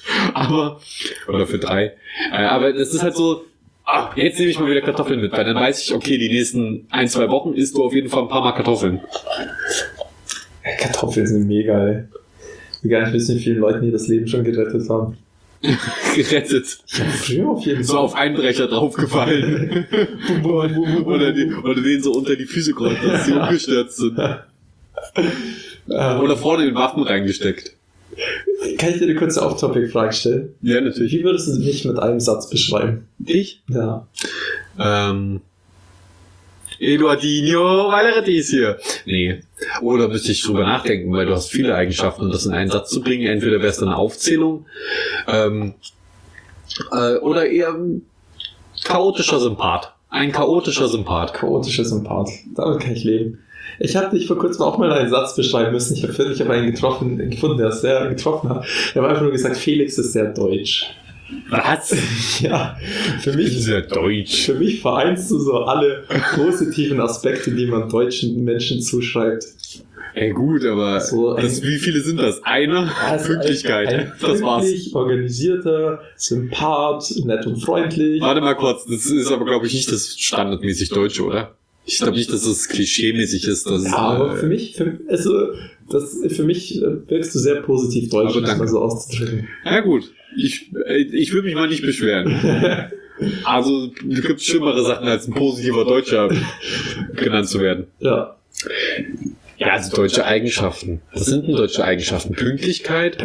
S2: Oder für 3. Aber das ist halt so, jetzt nehme ich mal wieder Kartoffeln mit, weil dann weiß ich, okay, die nächsten 1-2 Wochen isst du auf jeden Fall ein paar Mal Kartoffeln.
S3: Kartoffeln sind mega, ey. Ich will gar nicht wissen, wie vielen Leuten die das Leben schon gerettet haben.
S2: Gerettet.
S3: Ja, früher auf jeden Fall.
S2: So auf Einbrecher draufgefallen. oder denen so unter die Füße geräumt, dass sie umgestürzt sind. Oder vorne in den Waffen reingesteckt.
S3: Kann ich dir eine kurze Off-Topic-Frage stellen?
S2: Ja, natürlich.
S3: Wie würdest du mich mit einem Satz beschreiben?
S2: Ich?
S3: Ja.
S2: Eduardinho Valeretis hier. Nee. Oder müsste ich drüber nachdenken, weil du hast viele Eigenschaften und das in einen Satz zu bringen, entweder wäre es dann eine Aufzählung, oder eher ein chaotischer Sympath. Ein chaotischer Sympath.
S3: Chaotischer Sympath. Damit kann ich leben. Ich habe dich vor kurzem auch mal einen Satz beschreiben müssen. Ich habe einen gefunden, der es sehr getroffen hat. Ich habe einfach nur gesagt, Felix ist sehr deutsch.
S2: Was?
S3: Ja, für mich
S2: sehr deutsch.
S3: Für mich vereinst du so alle positiven Aspekte, die man deutschen Menschen zuschreibt.
S2: Ey, gut, aber
S3: so
S2: wie viele sind das? Eine? Pünktlichkeit.
S3: Das war's. Organisierter, Sympath, nett und freundlich.
S2: Warte mal kurz, das ist aber, glaube ich, nicht das standardmäßig Deutsche, oder? Ich glaube nicht, dass es klischee-mäßig ist. Dass
S3: aber für mich wirkst du sehr positiv deutsch, um das mal so auszudrücken.
S2: Ja gut, ich will mich mal nicht beschweren. Also es gibt schlimmere Sachen, als ein positiver Deutscher genannt zu werden.
S3: Ja.
S2: Ja, also deutsche Eigenschaften. Was sind denn deutsche Eigenschaften? Pünktlichkeit?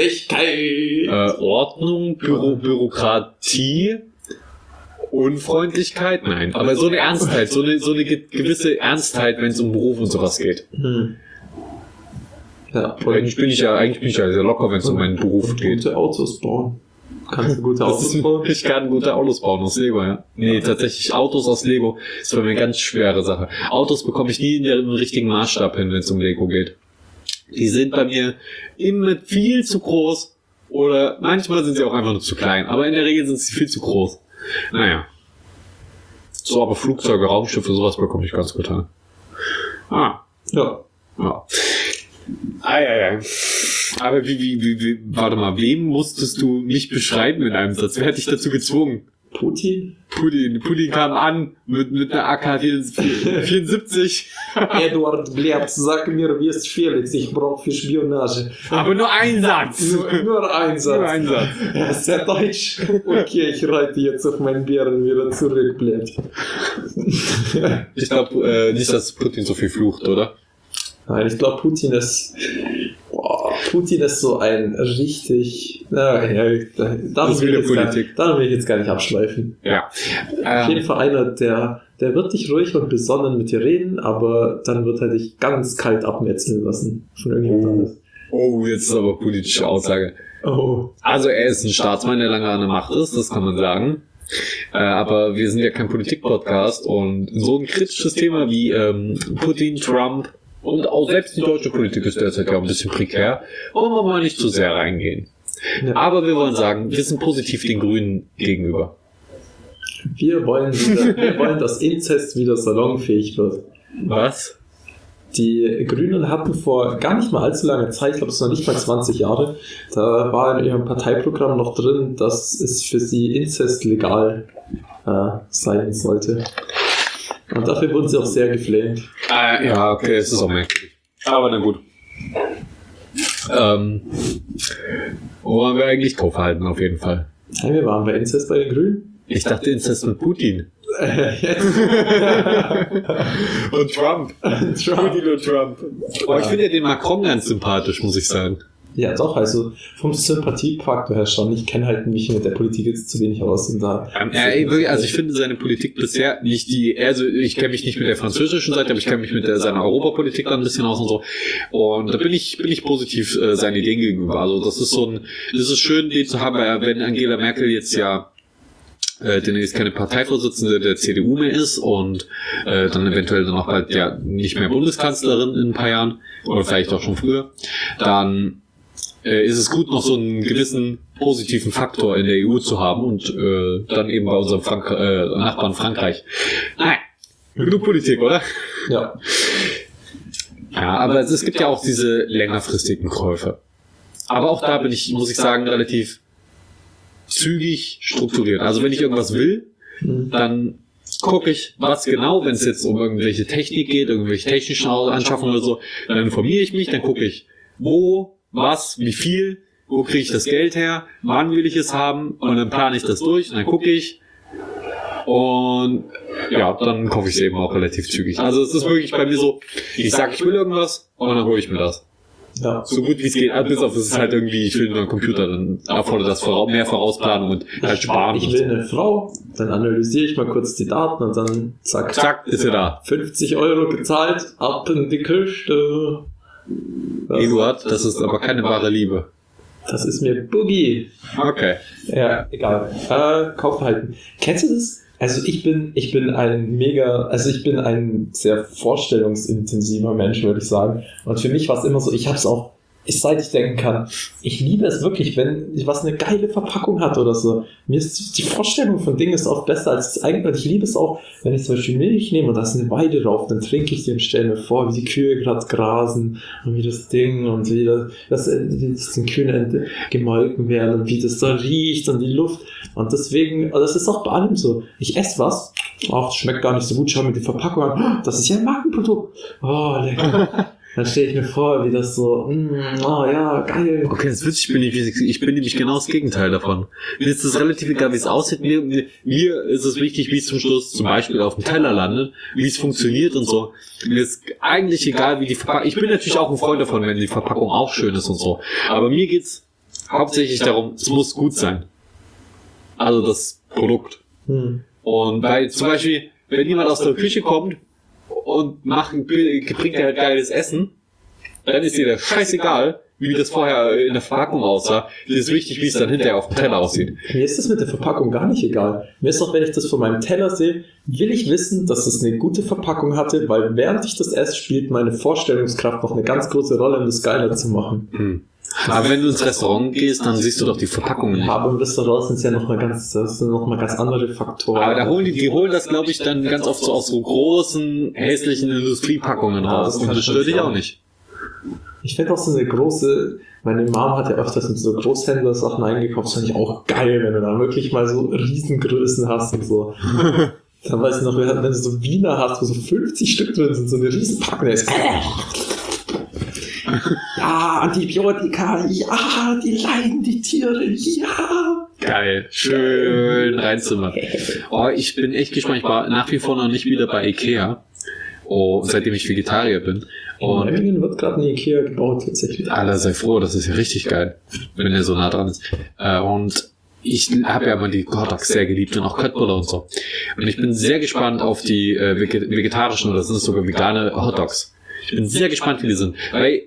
S2: Ordnung, Bürokratie, Unfreundlichkeit? Nein, aber so eine Ernstheit, so eine gewisse Ernstheit, wenn es um Beruf und sowas geht. Ja, eigentlich bin ich ja sehr locker, wenn es um meinen Beruf geht.
S3: Gute Autos bauen. Kannst du gute Autos bauen?
S2: Ich kann gute Autos bauen aus Lego, ja. Nee, tatsächlich Autos aus Lego ist für mich eine ganz schwere Sache. Autos bekomme ich nie in den richtigen Maßstab hin, wenn es um Lego geht. Die sind bei mir immer viel zu groß oder manchmal sind sie auch einfach nur zu klein, aber in der Regel sind sie viel zu groß. Naja. So, aber Flugzeuge, Raumschiffe, sowas bekomme ich ganz gut hin. Ja. Aber warte mal, wem musstest du mich beschreiben in einem Satz? Wer hat dich dazu gezwungen?
S3: Putin
S2: kam an mit einer AK-74.
S3: Eduard Bleb, sag mir, wie ist Felix? Ich brauche für Spionage.
S2: Aber nur ein Satz.
S3: Nur ein Satz. Ja, ist sehr deutsch. Okay, ich reite jetzt auf meinen Bären wieder zurück, Bleb.
S2: Ich glaube nicht, dass Putin so viel flucht, oder?
S3: Nein, ich glaube, Putin ist so ein richtig... da will ich jetzt gar nicht abschweifen.
S2: Ja.
S3: Auf jeden Fall einer, der wird dich ruhig und besonnen mit dir reden, aber dann wird er dich ganz kalt abmetzeln lassen von irgendjemand anderes.
S2: Oh, jetzt ist aber politische Aussage.
S3: Oh.
S2: Also er ist ein Staatsmann, der lange an der Macht ist, das kann man sagen. Aber wir sind ja kein Politik-Podcast und so ein kritisches Thema wie Putin, Trump und auch selbst die deutsche Politik ist derzeit ja ein bisschen prekär, wollen wir mal nicht zu sehr reingehen.
S3: Ja.
S2: Aber wir wollen sagen, wir sind positiv den Grünen gegenüber.
S3: Wir wollen, dass Inzest wieder salonfähig wird.
S2: Was?
S3: Die Grünen hatten vor gar nicht mal allzu langer Zeit, ich glaube es ist noch nicht mal 20 Jahre, da war in ihrem Parteiprogramm noch drin, dass es für sie Inzest legal sein sollte. Und dafür wurden sie auch sehr geflamed.
S2: Ja, okay, es ist auch merkwürdig. Aber na gut. Wo wollen wir eigentlich drauf halten, auf jeden Fall?
S3: Hey, wir waren bei Inzest bei den Grünen.
S2: Ich dachte Inzest mit Putin. Und Trump. Putin und Trump. Aber ich finde ja den Macron ganz sympathisch, muss ich sagen.
S3: Ja, doch, also vom Sympathiefaktor her schon. Ich kenne halt mich mit der Politik jetzt zu wenig aus. Und da
S2: also ich finde seine Politik bisher nicht also ich kenne mich nicht mit der französischen Seite, aber ich kenne mich mit seiner Europapolitik dann ein bisschen aus und so. Und da bin ich positiv seinen Ideen gegenüber. Also das ist schön, den zu haben, weil wenn Angela Merkel jetzt ja demnächst keine Parteivorsitzende der CDU mehr ist und dann eventuell dann auch bald ja nicht mehr Bundeskanzlerin in ein paar Jahren oder vielleicht auch schon früher, dann ist es gut, noch so einen gewissen positiven Faktor in der EU zu haben und dann eben bei unserem Nachbarn Frankreich. Nein, genug Politik, oder?
S3: ja.
S2: Ja, aber es gibt ja auch diese längerfristigen Käufe. Aber auch da muss ich sagen, relativ zügig strukturiert. Also wenn ich irgendwas will, dann gucke ich, was genau, wenn es jetzt um irgendwelche Technik geht, irgendwelche technischen Anschaffungen oder so, dann informiere ich mich, dann gucke ich, wo, was, wie viel, wo kriege ich das Geld her, wann will ich es haben und dann plane ich das durch und dann gucke ich und ja, dann kaufe ich es eben auch relativ zügig. Also es ist wirklich bei mir so, ich sage, ich will irgendwas und dann hole ich mir das.
S3: Ja.
S2: So gut wie es geht, bis auf es ist halt irgendwie, ich will nur einen Computer, dann erfordert das mehr Vorausplanung und halt sparen.
S3: Ich will eine Frau, dann analysiere ich mal kurz die Daten und dann zack,
S2: ist er da.
S3: 50 € gezahlt, ab in die Küste.
S2: Eduard, das ist aber keine wahre Liebe.
S3: Das ist mir Boogie.
S2: Okay.
S3: Ja, egal. Kaufverhalten. Kennst du das? Also ich bin ein sehr vorstellungsintensiver Mensch, würde ich sagen. Und für mich war es immer so, ich habe es auch, seit ich denken kann, ich liebe es wirklich, wenn was eine geile Verpackung hat oder so. Mir ist die Vorstellung von Dingen ist oft besser als das eigene. Ich liebe es auch, wenn ich zum Beispiel Milch nehme und da ist eine Weide drauf, dann trinke ich die und stelle mir vor, wie die Kühe gerade grasen und wie das Ding und wie das den Kühen gemolken werden und wie das da riecht und die Luft. Und deswegen, das ist auch bei allem so. Ich esse was, das schmeckt gar nicht so gut, schau mir die Verpackung an, das ist ja ein Markenprodukt. Oh, lecker. Dann stelle ich mir vor, wie das so, oh ja, geil.
S2: Okay, das ist witzig, ich bin nämlich genau das Gegenteil davon. Mir ist es relativ egal, wie es aussieht. Mir ist es wichtig, wie es zum Schluss zum Beispiel auf dem Teller landet, wie es funktioniert und so. Mir ist eigentlich egal, wie die Verpackung. Ich bin natürlich auch ein Freund davon, wenn die Verpackung auch schön ist und so. Aber mir geht's hauptsächlich darum, es muss gut sein. Also das Produkt. Und weil zum Beispiel, wenn jemand aus der Küche kommt und bringt halt geiles Essen, dann ist dir das scheißegal, wie das vorher in der Verpackung aussah. Es ist wichtig, wie es dann hinterher auf dem Teller aussieht.
S3: Mir ist das mit der Verpackung gar nicht egal. Mir ist auch, wenn ich das von meinem Teller sehe, will ich wissen, dass es eine gute Verpackung hatte, weil während ich das esse, spielt meine Vorstellungskraft noch eine ganz große Rolle, um das geiler zu machen.
S2: Aber wenn du ins Restaurant gehst, dann siehst du doch die Verpackung nicht.
S3: Aber im Restaurant sind es ja noch mal ganz andere Faktoren.
S2: Aber da holen das, glaube ich, dann ganz oft so aus so großen, hässlichen Industriepackungen raus. Und das stört dich auch nicht.
S3: Ich finde auch so eine große, meine Mom hat ja öfters mit so Großhändler-Sachen eingekauft, das fand ich auch geil, wenn du da wirklich mal so Riesengrößen hast und so. Dann weiß ich noch, wenn du so Wiener hast, wo so 50 Stück drin sind, so eine Riesenpackung, der ist ja, Antibiotika, ja, die leiden, die Tiere, ja.
S2: Geil, schön reinzimmern. Oh, ich bin echt gespannt, ich war nach wie vor noch nicht wieder bei Ikea, seitdem ich Vegetarier bin.
S3: Und in Memmingen wird gerade eine Ikea gebaut, tatsächlich.
S2: Alter, sei froh, das ist ja richtig geil, wenn der so nah dran ist. Und ich habe ja immer die Hotdogs sehr geliebt und auch Köttbullar und so. Und ich bin sehr gespannt auf die vegetarischen oder sind es sogar vegane Hotdogs. Ich bin sehr gespannt, wie die sind. Weil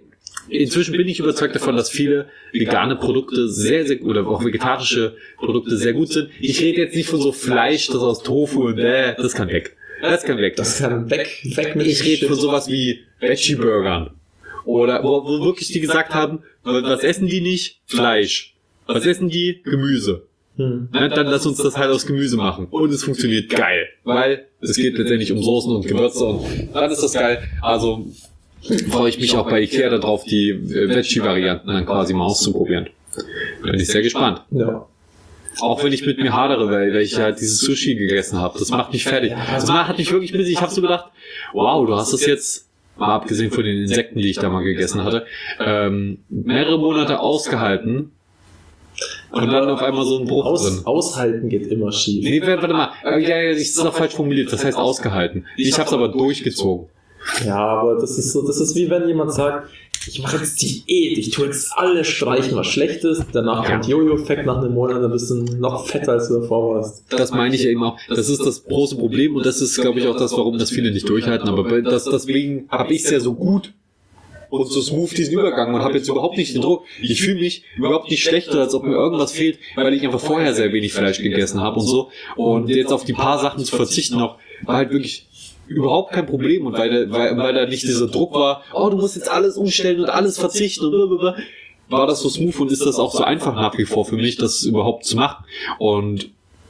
S2: inzwischen bin ich überzeugt davon, dass viele vegane Produkte sehr, sehr, oder auch vegetarische Produkte sehr gut sind. Ich rede jetzt nicht von so Fleisch, das aus Tofu und das kann weg. Das kann weg.
S3: Das kann weg mit.
S2: Ich rede von sowas wie Veggie-Burgern. Oder wo wirklich die gesagt haben, was essen die nicht? Fleisch. Was essen die? Gemüse. Na, dann lass uns das halt aus Gemüse machen. Und es funktioniert geil. Weil es geht letztendlich um Soßen und Gewürze und dann ist das geil. Also freue ich mich auch bei Ikea darauf, die Veggie-Varianten dann quasi mal auszuprobieren. Bin ich sehr gespannt.
S3: Ja.
S2: Auch wenn ich mit mir hadere, weil ich halt dieses Sushi gegessen habe. Das macht mich fertig. Das hat mich wirklich busy. Ich habe so gedacht, wow, du hast das jetzt, mal abgesehen von den Insekten, die ich da mal gegessen hatte, mehrere Monate ausgehalten und dann auf einmal so ein Bruch drin.
S3: Aushalten geht immer schief.
S2: Nee, warte mal. Ja, ich ist noch falsch formuliert. Das heißt ausgehalten. Ich habe es aber durchgezogen.
S3: Ja, aber das ist wie wenn jemand sagt, ich mache jetzt Diät, ich tue jetzt alles streichen, was schlecht ist, danach kommt Jojo-Effekt nach einem Monat, dann bist du noch fetter, als du davor warst.
S2: Das meine ich ja eben auch. Das ist das große Problem und das ist, glaube ich, auch das, warum das viele nicht durchhalten. Aber deswegen habe ich es ja so gut und so smooth diesen Übergang und habe jetzt überhaupt nicht den Druck. Ich fühle mich überhaupt nicht schlechter, als ob mir irgendwas fehlt, weil ich einfach vorher sehr wenig Fleisch gegessen habe und so. Und jetzt auf die paar Sachen zu verzichten noch, war halt wirklich überhaupt kein Problem und weil da nicht dieser Druck war, oh, du musst jetzt alles umstellen und alles verzichten und blablabla, war das so smooth und ist das auch so einfach nach wie vor für mich, das überhaupt zu machen. Und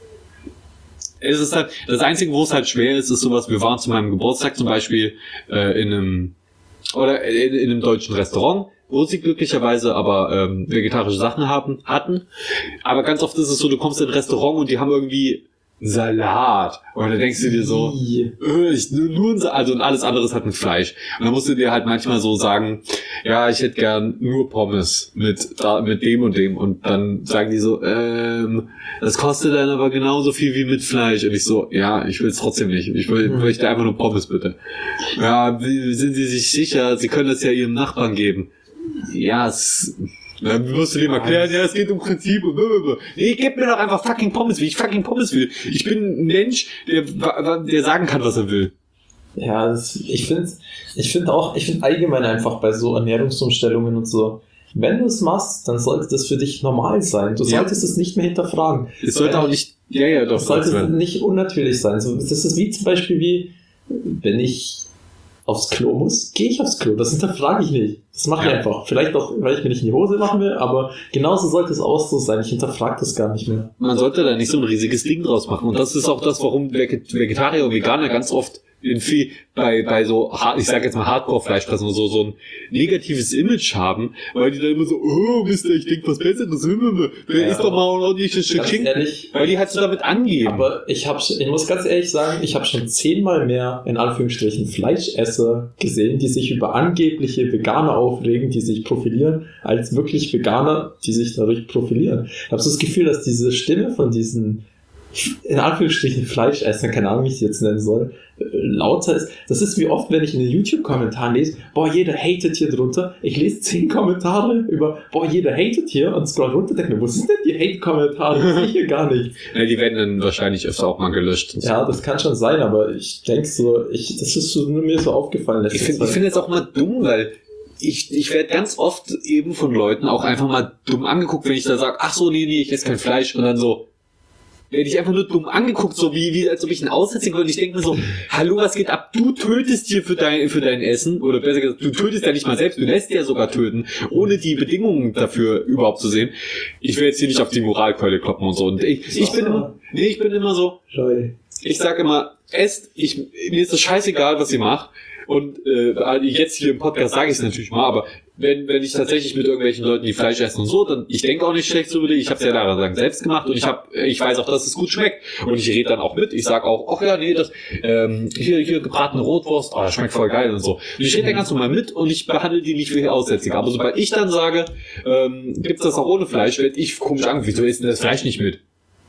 S2: es ist halt, das Einzige, wo es halt schwer ist, ist sowas, wir waren zu meinem Geburtstag zum Beispiel in einem deutschen Restaurant, wo sie glücklicherweise aber vegetarische Sachen hatten. Aber ganz oft ist es so, du kommst in ein Restaurant und die haben irgendwie Salat. Und dann denkst du dir so, also und alles andere ist halt mit Fleisch. Und dann musst du dir halt manchmal so sagen, ja, ich hätte gern nur Pommes mit dem und dem. Und dann sagen die so, das kostet dann aber genauso viel wie mit Fleisch. Und ich so, ja, ich will es trotzdem nicht. Ich möchte einfach nur Pommes, bitte. Ja, sind Sie sich sicher? Sie können das ja Ihrem Nachbarn geben. Ja, dann musst du dem erklären, ja, es geht um Prinzip und blablabla. Nee, gib mir doch einfach fucking Pommes, wie ich fucking Pommes will. Ich bin ein Mensch, der sagen kann, was er will.
S3: Ja, ich finde allgemein einfach bei so Ernährungsumstellungen und so, wenn du es machst, dann sollte das für dich normal sein. Du solltest es nicht mehr hinterfragen.
S2: Es sollte auch nicht, doch.
S3: Es sollte nicht unnatürlich sein. So, das ist wie zum Beispiel wenn ich aufs Klo muss, gehe ich aufs Klo. Das hinterfrage ich nicht. Das mache ich einfach. Vielleicht auch, weil ich mir nicht in die Hose machen will, aber genauso sollte es auch so sein. Ich hinterfrage das gar nicht mehr.
S2: Man sollte da nicht so ein riesiges Ding draus machen. Und das ist auch das, warum Vegetarier und Veganer ganz oft bei so, ich sag jetzt mal Hardcore-Fleischfressen so ein negatives Image haben, weil die dann immer so, oh, Mister, ich denk was Besseres, wer isst doch mal ein ordentliches Stück Schinken, weil die halt so damit angeben.
S3: Aber ich muss ganz ehrlich sagen, ich habe schon 10-mal mehr, in Anführungsstrichen, Fleischesser gesehen, die sich über angebliche Veganer aufregen, die sich profilieren, als wirklich Veganer, die sich dadurch profilieren. Ich habe so das Gefühl, dass diese Stimme von diesen in Anführungsstrichen Fleischessern, keine Ahnung, wie ich es jetzt nennen soll, lauter ist. Das ist wie oft, wenn ich in den YouTube-Kommentaren lese, boah, jeder hatet hier drunter. Ich lese 10 Kommentare über, boah, jeder hatet hier und scroll runter, denke mir, wo sind denn die Hate-Kommentare? Das sehe ich hier gar nicht.
S2: Ja, die werden dann wahrscheinlich öfter auch mal gelöscht.
S3: Ja, das kann schon sein, aber ich denke so, das ist so, nur mir so aufgefallen.
S2: Ich finde es auch mal dumm, weil ich werde ganz oft eben von Leuten auch einfach mal dumm angeguckt, wenn ich da sage, ach so, nee, ich esse kein Fleisch und dann so, werde ich einfach nur dumm angeguckt, so wie als ob ich ein Aussätziger bin. Und ich denke mir so, hallo, was geht ab? Du tötest hier für dein Essen, oder besser gesagt, du tötest ja nicht mal selbst, du lässt ja sogar töten, ohne die Bedingungen dafür überhaupt zu sehen. Ich will jetzt hier nicht auf die Moralkeule kloppen und so. Und ich bin immer so, ich sage immer, esst, mir ist das scheißegal, was ihr macht. Und jetzt hier im Podcast sage ich es natürlich mal, aber wenn ich tatsächlich mit irgendwelchen Leuten, die Fleisch essen und so, dann, ich denke auch nicht schlecht so über die, ich habe es ja daran selbst gemacht und ich weiß auch, dass es gut schmeckt und ich rede dann auch mit, ich sage auch, ach ja, nee, das hier gebratene Rotwurst, das schmeckt voll geil und so. Und ich rede dann ganz normal mit und ich behandle die nicht wie Aussätzige, aber sobald ich dann sage, gibt's das auch ohne Fleisch, werde ich komisch angeguckt, wieso isst denn das Fleisch nicht mit?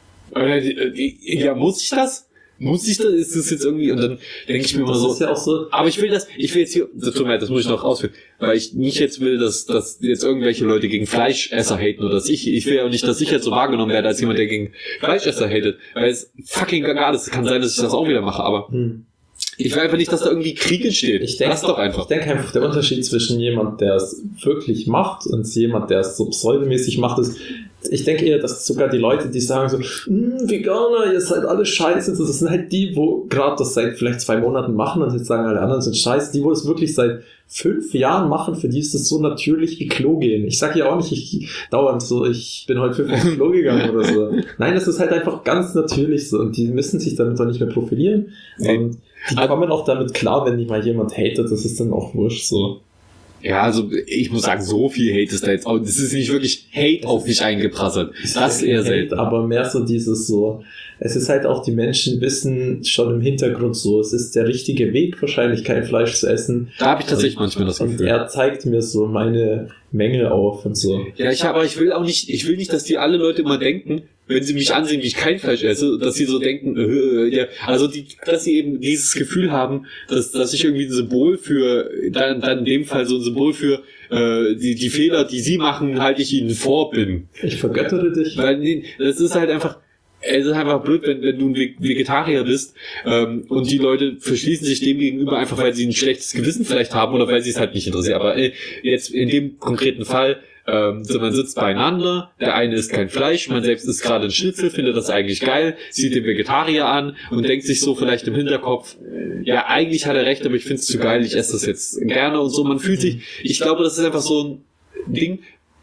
S2: Ja, muss ich das? Ist das jetzt irgendwie, und dann denke ich mir immer so,
S3: ist ja auch so,
S2: aber ich will jetzt hier, das muss ich noch ausführen, weil ich nicht jetzt will, dass jetzt irgendwelche Leute gegen Fleischesser haten oder dass ich will ja nicht, dass ich jetzt so wahrgenommen werde als jemand, der gegen Fleischesser hatet, weil es fucking egal ist, kann sein, dass ich das auch wieder mache, aber Ich will einfach nicht, dass da irgendwie Krieg entsteht. Lass doch einfach.
S3: Ich denke einfach, der Unterschied zwischen jemand, der es wirklich macht und jemand, der es so pseudomäßig macht, ist, ich denke eher, dass sogar die Leute, die sagen so, Veganer, ihr seid alle scheiße, das sind halt die, wo gerade das seit vielleicht 2 Monaten machen und jetzt sagen alle anderen sind scheiße, die, wo es wirklich seit 5 Jahren machen, für die ist das so natürlich wie Klo gehen. Ich sag ja auch nicht, ich bin heute 5 Mal Klo gegangen oder so. Nein, das ist halt einfach ganz natürlich so und die müssen sich damit doch nicht mehr profilieren und die kommen auch damit klar, wenn die mal jemand hatet, das ist dann auch wurscht so.
S2: Ja, also ich muss sagen, so viel Hate ist da jetzt auch. Das ist nicht wirklich Hate auf mich eingeprasselt. Das ist eher selten.
S3: Aber mehr so dieses so, es ist halt auch, die Menschen wissen schon im Hintergrund so, es ist der richtige Weg, wahrscheinlich kein Fleisch zu essen.
S2: Da habe ich tatsächlich manchmal das Gefühl.
S3: Und er zeigt mir so meine Mängel auf und so.
S2: Ja, ich will nicht, dass die alle Leute immer denken, wenn sie mich ansehen, wie ich kein Fleisch esse, dass sie so denken, ja, also dass sie eben dieses Gefühl haben, dass ich irgendwie ein Symbol für, dann in dem Fall so ein Symbol für die Fehler, die sie machen, halte ich ihnen vor bin.
S3: Ich vergöttere dich.
S2: Weil das ist halt einfach, es ist einfach blöd, wenn du ein Vegetarier bist und die Leute verschließen sich dem gegenüber einfach, weil sie ein schlechtes Gewissen vielleicht haben oder weil sie es halt nicht interessiert. Aber jetzt in dem konkreten Fall, so man sitzt beieinander, der eine isst kein Fleisch, man selbst isst gerade ein Schnitzel, findet das eigentlich geil, sieht den Vegetarier an und denkt sich so vielleicht im Hinterkopf, ja, eigentlich hat er recht, aber ich find's zu geil, ich esse das jetzt gerne und so. Man fühlt sich, ich glaube, das ist einfach so ein Ding,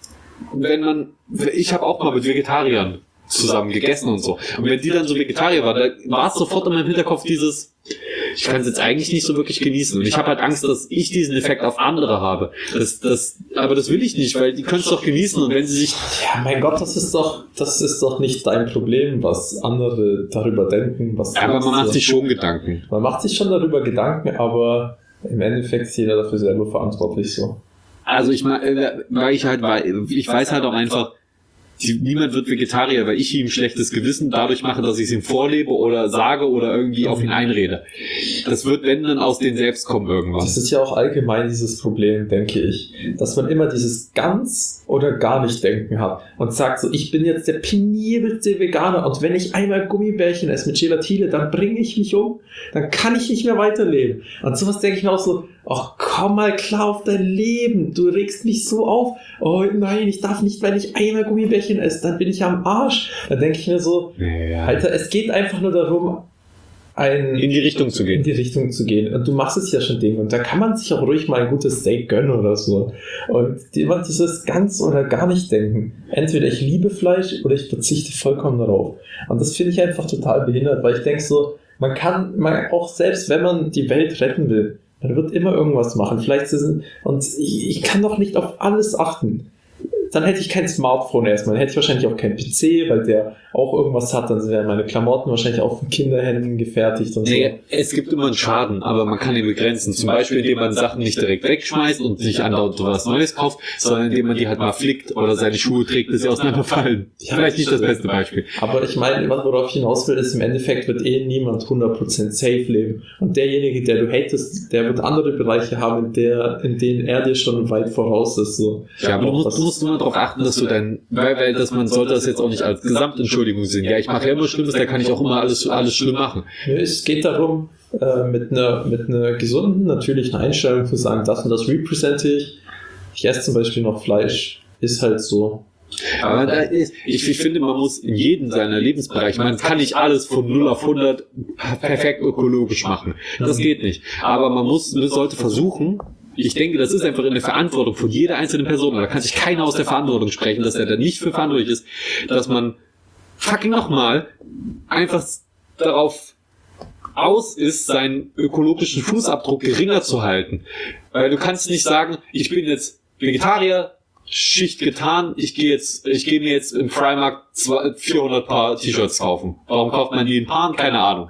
S2: ich habe auch mal mit Vegetariern zusammen gegessen und so. Und wenn die dann so Vegetarier war, da war es sofort in meinem Hinterkopf dieses, ich kann es jetzt eigentlich nicht so wirklich genießen. Und ich habe halt Angst, dass ich diesen Effekt auf andere habe. Aber das will ich nicht, weil die können es doch genießen und wenn sie sich...
S3: Ja, mein Gott, das ist doch nicht dein Problem, was andere darüber denken.
S2: Aber man macht sich schon Gedanken.
S3: Man macht sich schon darüber Gedanken, aber im Endeffekt ist jeder dafür selber verantwortlich so.
S2: Also ich weiß halt auch einfach, niemand wird Vegetarier, weil ich ihm schlechtes Gewissen dadurch mache, dass ich es ihm vorlebe oder sage oder irgendwie auf ihn einrede. Das wird, wenn, dann aus denen selbst kommen irgendwas.
S3: Das ist ja auch allgemein dieses Problem, denke ich, dass man immer dieses ganz oder gar nicht Denken hat und sagt so, ich bin jetzt der penibelste Veganer und wenn ich einmal Gummibärchen esse mit Gelatine, dann bringe ich mich um, dann kann ich nicht mehr weiterleben. Und sowas denke ich mir auch so, ach, komm mal klar auf dein Leben, du regst mich so auf, oh nein, ich darf nicht, wenn ich einmal Gummibärchen esse, dann bin ich am Arsch. Dann denke ich mir so,
S2: ja.
S3: Alter, es geht einfach nur darum,
S2: in die Richtung zu gehen.
S3: Und du machst es ja schon Ding. Und da kann man sich auch ruhig mal ein gutes Steak gönnen oder so. Und immer dieses ganz oder gar nicht denken. Entweder ich liebe Fleisch oder ich verzichte vollkommen darauf. Und das finde ich einfach total behindert, weil ich denke so, man auch selbst, wenn man die Welt retten will, man wird immer irgendwas machen. Und ich kann doch nicht auf alles achten. Dann hätte ich kein Smartphone erstmal, dann hätte ich wahrscheinlich auch keinen PC, weil der auch irgendwas hat, dann wären meine Klamotten wahrscheinlich auch von Kinderhänden gefertigt und so.
S2: Nee, es gibt immer einen Schaden, aber man kann ihn begrenzen. Zum Beispiel, indem man Sachen nicht direkt wegschmeißt und sich andauernd was Neues kauft, sondern indem man die halt mal flickt oder seine Schuhe trägt, bis sie auseinanderfallen. Ja, vielleicht nicht das beste Beispiel.
S3: Aber ich meine, worauf ich hinaus will, ist, im Endeffekt wird niemand 100% safe leben. Und derjenige, der du hatest, der wird andere Bereiche haben, in denen er dir schon weit voraus ist. So.
S2: Ja, aber du musst nur darauf achten, dass du weil man sollte das jetzt auch nicht als Gesamtentschuldigung sehen. Ja, ich mache ja immer Schlimmes, da kann ich auch immer alles schlimm machen.
S3: Es geht darum, mit einer gesunden, natürlichen Einstellung zu sagen, das und das represente ich. Ich esse zum Beispiel noch Fleisch. Ist halt so.
S2: Aber ich finde, man muss in jedem seiner Lebensbereiche, man kann nicht alles von 0 auf 100 perfekt ökologisch machen. Das geht nicht. Aber man sollte versuchen, ich denke, das ist einfach in der Verantwortung von jeder einzelnen Person, da kann sich keiner aus der Verantwortung sprechen, dass er da nicht für verantwortlich ist, dass man fucking nochmal einfach darauf aus ist, seinen ökologischen Fußabdruck geringer zu halten. Weil du kannst nicht sagen, ich bin jetzt Vegetarier, Schicht getan, ich gehe mir jetzt im Primark 400 Paar T-Shirts kaufen. Warum kauft man die in Paaren? Keine Ahnung.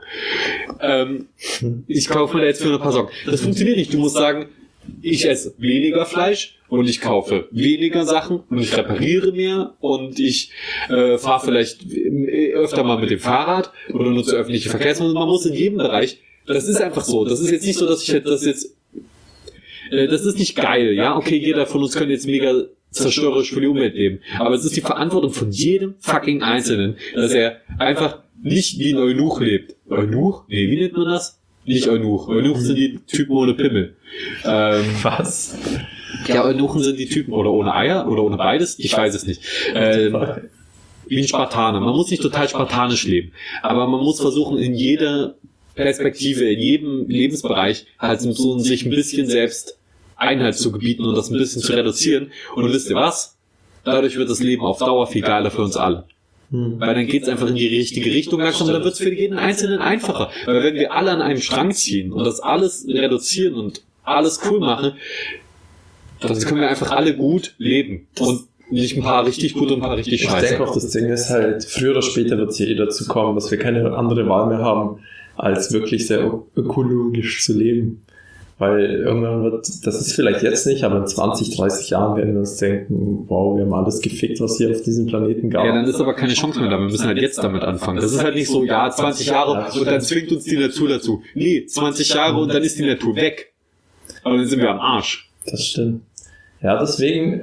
S2: Ich kaufe mir da jetzt 400 Paar Socken. Das funktioniert nicht. Du musst sagen, ich esse weniger Fleisch und ich kaufe weniger Sachen und ich repariere mehr und ich fahre vielleicht öfter mal mit dem Fahrrad oder nutze öffentliche Verkehrsmittel. Man muss in jedem Bereich, das ist einfach so. Das ist jetzt nicht so, dass das ist nicht geil, ja? Okay, jeder von uns könnte jetzt mega zerstörerisch für die Umwelt leben. Aber es ist die Verantwortung von jedem fucking Einzelnen, dass er einfach nicht wie ein Eunuch lebt. Eunuch? Nee, wie nennt man das? Nicht Eunuch. Eunuchen sind die Typen ohne Pimmel.
S3: Was?
S2: Ja, Eunuchen sind die Typen oder ohne Eier oder ohne beides. Ich weiß es nicht. Wie ein Spartaner. Man muss nicht total spartanisch leben. Aber man muss versuchen, in jeder Perspektive, in jedem Lebensbereich halt so sich ein bisschen selbst Einhalt zu gebieten und das ein bisschen zu reduzieren. Und wisst ihr was? Dadurch wird das Leben auf Dauer viel geiler für uns alle. Weil dann geht es einfach in die richtige Richtung langsam und dann wird es für jeden Einzelnen einfacher. Weil wenn wir alle an einem Strang ziehen und das alles reduzieren und alles cool machen, dann können wir einfach alle gut leben. Und nicht ein paar richtig gut und ein paar richtig scheiße.
S3: Ich denke auch, das Ding ist halt, früher oder später wird es hier dazu kommen, dass wir keine andere Wahl mehr haben, als wirklich sehr ökologisch zu leben. Weil irgendwann wird, das ist vielleicht jetzt nicht, aber in 20, 30 Jahren werden wir uns denken, wow, wir haben alles gefickt, was hier auf diesem Planeten gab.
S2: Ja, dann ist aber keine Chance mehr da. Wir müssen halt jetzt damit anfangen. Das ist halt nicht so, ja, 20 Jahre und dann zwingt uns die Natur dazu. Nee, 20 Jahre und dann ist die Natur weg. Aber dann sind wir am Arsch.
S3: Das stimmt. Ja, deswegen,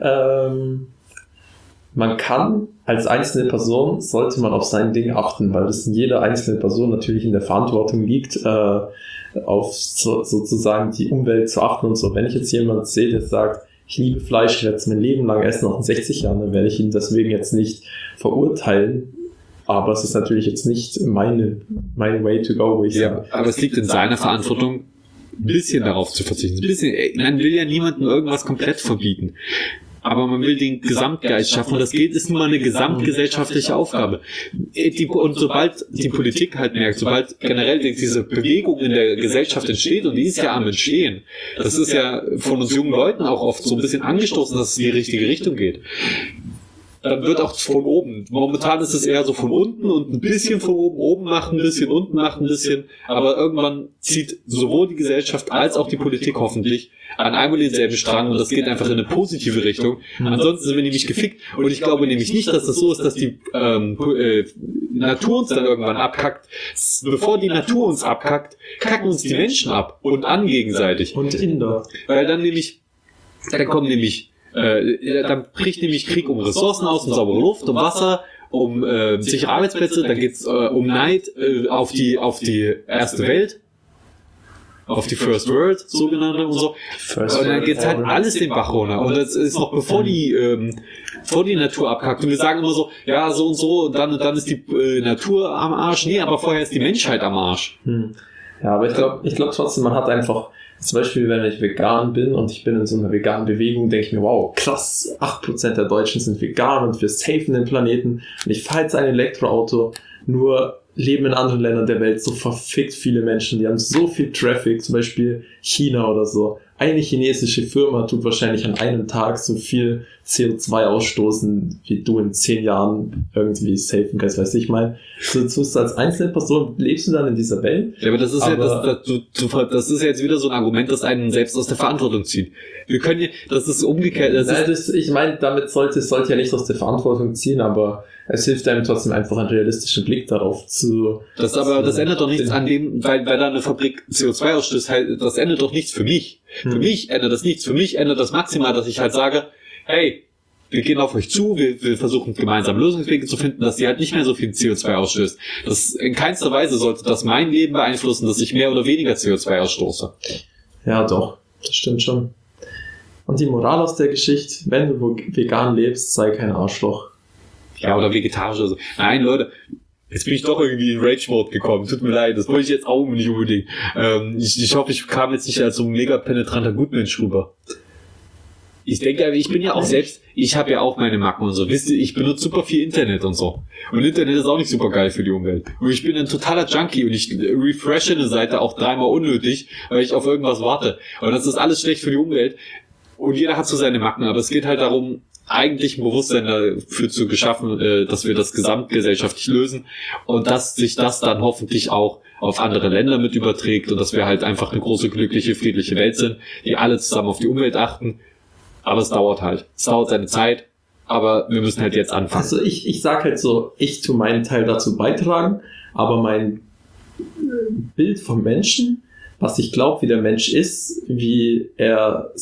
S3: man kann als einzelne Person, sollte man auf sein Ding achten, weil das in jeder einzelnen Person natürlich in der Verantwortung liegt, auf sozusagen die Umwelt zu achten und so. Wenn ich jetzt jemanden sehe, der sagt, ich liebe Fleisch, ich werde es mein Leben lang essen, auch in 60 Jahren, dann werde ich ihn deswegen jetzt nicht verurteilen. Aber es ist natürlich jetzt nicht mein way to go, wo ich sage.
S2: Aber es liegt in seiner Verantwortung, ein bisschen darauf zu verzichten. Ein bisschen, man will ja niemandem irgendwas komplett verbieten. Aber man will den Gesamtgeist schaffen. Und das ist nun mal eine gesamtgesellschaftliche Aufgabe. Und sobald die Politik halt merkt, sobald generell diese Bewegung in der Gesellschaft entsteht, und die ist ja am Entstehen, das ist ja von uns jungen Leuten auch oft so ein bisschen angestoßen, dass es in die richtige Richtung geht. Dann wird auch von oben. Momentan ist es eher so von unten und ein bisschen von oben machen, ein bisschen unten machen, ein bisschen. Aber irgendwann zieht sowohl die Gesellschaft als auch die Politik hoffentlich an einem und denselben Strang und das geht einfach in eine positive Richtung. Ansonsten sind wir nämlich gefickt. Und ich glaube nämlich nicht, dass das so ist, dass die Natur uns dann irgendwann abkackt. Bevor die Natur uns abkackt, kacken uns die Menschen ab und an gegenseitig.
S3: Und Inder.
S2: Weil dann bricht nämlich Krieg um Ressourcen aus, um saubere Luft, um Wasser, um sichere Arbeitsplätze, dann geht's um Neid auf die erste Welt, auf die First World, sogenannte und so. Und dann geht's halt alles den Bach runter. Und das ist noch bevor die Natur abkackt. Und wir sagen immer so, ja, so und dann ist die Natur am Arsch. Nee, aber vorher ist die Menschheit am Arsch.
S3: Ja, aber ich glaube trotzdem, man hat einfach, zum Beispiel, wenn ich vegan bin und ich bin in so einer veganen Bewegung, denke ich mir, wow, krass, 8% der Deutschen sind vegan und wir safen den Planeten und ich fahre jetzt ein Elektroauto, nur leben in anderen Ländern der Welt so verfickt viele Menschen, die haben so viel Traffic, zum Beispiel China oder so. Eine chinesische Firma tut wahrscheinlich an einem Tag so viel CO2 ausstoßen, wie du in 10 Jahren irgendwie safen kannst, weißt du, ich meine, du tust als einzelne Person, lebst du dann in dieser Welt?
S2: Ja, aber das ist das ist jetzt wieder so ein Argument, das einen selbst aus der Verantwortung zieht. Wir können ja, das ist umgekehrt.
S3: Ich meine, damit sollte ja nicht aus der Verantwortung ziehen, aber es hilft einem trotzdem einfach einen realistischen Blick darauf zu...
S2: Das ändert doch nichts an dem, weil da eine Fabrik CO2 ausstößt, halt, das ändert doch nichts für mich. Für mich ändert das nichts. Für mich ändert das maximal, dass ich halt sage, hey, wir gehen auf euch zu, wir versuchen gemeinsam Lösungswege zu finden, dass sie halt nicht mehr so viel CO2 ausstößt. Das in keinster Weise sollte das mein Leben beeinflussen, dass ich mehr oder weniger CO2 ausstoße.
S3: Ja, doch, das stimmt schon. Und die Moral aus der Geschichte, wenn du vegan lebst, sei kein Arschloch.
S2: Ja, oder vegetarisch oder so. Nein, Leute, jetzt bin ich doch irgendwie in Rage-Mode gekommen. Tut mir leid, das wollte ich jetzt auch nicht unbedingt. Ich hoffe, ich kam jetzt nicht als so ein mega penetranter Gutmensch rüber. Ich denke, ich bin ja auch selbst, ich habe ja auch meine Macken und so. Wisst ihr, ich benutze super viel Internet und so. Und Internet ist auch nicht super geil für die Umwelt. Und ich bin ein totaler Junkie und ich refreshe eine Seite auch 3-mal unnötig, weil ich auf irgendwas warte. Und das ist alles schlecht für die Umwelt. Und jeder hat so seine Macken, aber es geht halt darum, eigentlich ein Bewusstsein dafür zu geschaffen, dass wir das gesamtgesellschaftlich lösen und dass sich das dann hoffentlich auch auf andere Länder mit überträgt und dass wir halt einfach eine große, glückliche, friedliche Welt sind, die alle zusammen auf die Umwelt achten. Aber es dauert halt. Es dauert seine Zeit, aber wir müssen halt jetzt anfangen.
S3: Also ich sag halt so, ich tue meinen Teil dazu beitragen, aber mein Bild vom Menschen, was ich glaube, wie der Mensch ist, wie er,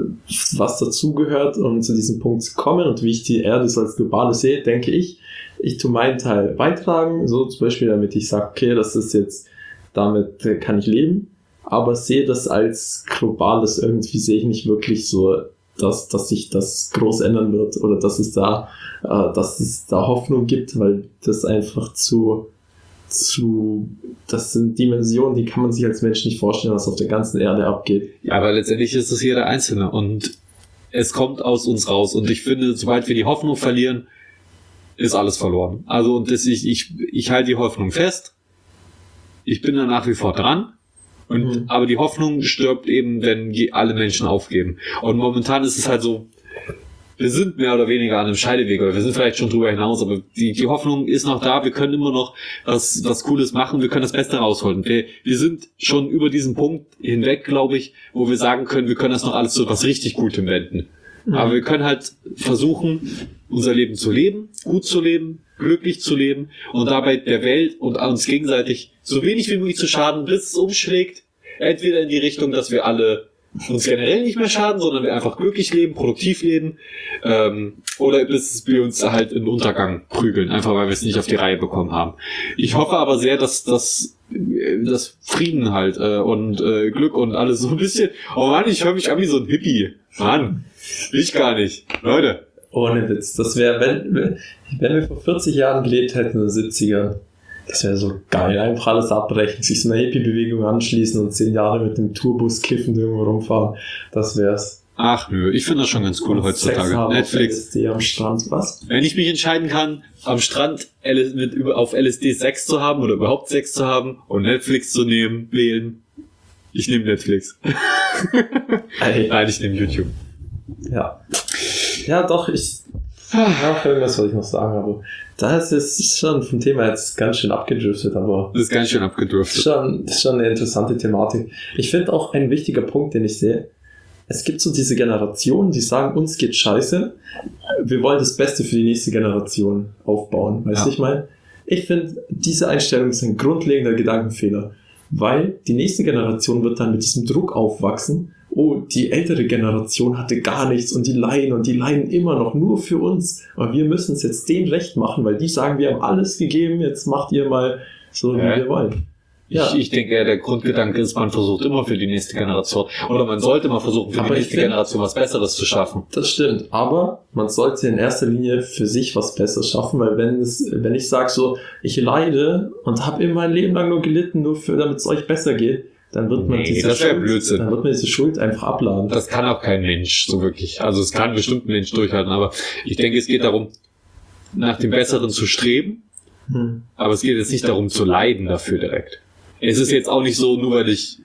S3: was dazugehört, um zu diesem Punkt zu kommen und wie ich die Erde so als globale sehe, denke ich tue meinen Teil beitragen, so zum Beispiel, damit ich sage, okay, das ist jetzt damit kann ich leben, aber sehe das als globales irgendwie, sehe ich nicht wirklich so, dass sich das groß ändern wird oder dass es da Hoffnung gibt, weil das einfach das sind Dimensionen, die kann man sich als Mensch nicht vorstellen, was auf der ganzen Erde abgeht.
S2: Ja, aber letztendlich ist es jeder Einzelne und es kommt aus uns raus und ich finde, sobald wir die Hoffnung verlieren, ist alles verloren. Also und ich halte die Hoffnung fest, ich bin da nach wie vor dran, aber die Hoffnung stirbt eben, wenn alle Menschen aufgeben. Und momentan ist es halt so, wir sind mehr oder weniger an einem Scheideweg oder wir sind vielleicht schon drüber hinaus, aber die Hoffnung ist noch da, wir können immer noch was Cooles machen, wir können das Beste rausholen. Wir sind schon über diesen Punkt hinweg, glaube ich, wo wir sagen können, wir können das noch alles zu was richtig Gutem wenden. Aber wir können halt versuchen, unser Leben zu leben, gut zu leben, glücklich zu leben und dabei der Welt und uns gegenseitig so wenig wie möglich zu schaden, bis es umschlägt, entweder in die Richtung, dass wir alle uns generell nicht mehr schaden, sondern wir einfach glücklich leben, produktiv leben, oder bis wir uns halt in den Untergang prügeln, einfach weil wir es nicht auf die Reihe bekommen haben. Ich hoffe aber sehr, dass Frieden halt und Glück und alles so ein bisschen, oh Mann, ich höre mich an wie so ein Hippie. Mann, will ich gar nicht. Leute.
S3: Ohne Witz. Das wäre, wenn wir vor 40 Jahren gelebt hätten, in den 70ern, das wäre so geil. Einfach alles abbrechen, sich so einer Hippie-Bewegung anschließen und 10 Jahre mit dem Tourbus kiffend irgendwo rumfahren. Das wär's.
S2: Ach nö, ich finde das schon ganz cool heutzutage. Netflix.
S3: LSD am Strand, was?
S2: Wenn ich mich entscheiden kann, am Strand auf LSD Sex zu haben oder überhaupt Sex zu haben und Netflix zu wählen, ich nehme Netflix. Nein, ich nehme YouTube.
S3: Ja. Ja, doch, irgendwas wollte ich noch sagen, aber das ist schon vom Thema jetzt ganz schön abgedriftet, aber...
S2: Das ist ganz schön abgedriftet.
S3: Das ist schon eine interessante Thematik. Ich finde auch ein wichtiger Punkt, den ich sehe, es gibt so diese Generationen, die sagen, uns geht scheiße, wir wollen das Beste für die nächste Generation aufbauen, weißt du, ich meine? Ich finde, diese Einstellung ist ein grundlegender Gedankenfehler, weil die nächste Generation wird dann mit diesem Druck aufwachsen, oh, die ältere Generation hatte gar nichts und die leiden immer noch nur für uns, aber wir müssen es jetzt denen recht machen, weil die sagen, wir haben alles gegeben, jetzt macht ihr mal so, wie wir wollen. Ja.
S2: Ich denke, der Grundgedanke ist, man versucht immer für die nächste Generation, oder man sollte mal versuchen, für die nächste Generation was Besseres zu schaffen.
S3: Das stimmt, aber man sollte in erster Linie für sich was Besseres schaffen, weil wenn ich sage so, ich leide und habe immer mein Leben lang nur gelitten, damit es euch besser geht, dann wird man diese Schuld einfach abladen.
S2: Das kann auch kein Mensch so wirklich. Also es kann bestimmt ein Mensch durchhalten, aber ich denke, es geht darum, nach dem Besseren zu streben, aber es geht jetzt nicht darum zu leiden dafür direkt. Es ist jetzt auch nicht so, nur weil ich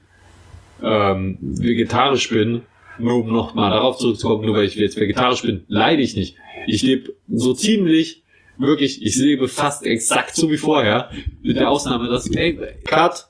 S2: vegetarisch bin, nur um nochmal darauf zurückzukommen, nur weil ich jetzt vegetarisch bin, leide ich nicht. Ich lebe so ziemlich, wirklich, ich lebe fast exakt so wie vorher, mit der Ausnahme, dass, Cut,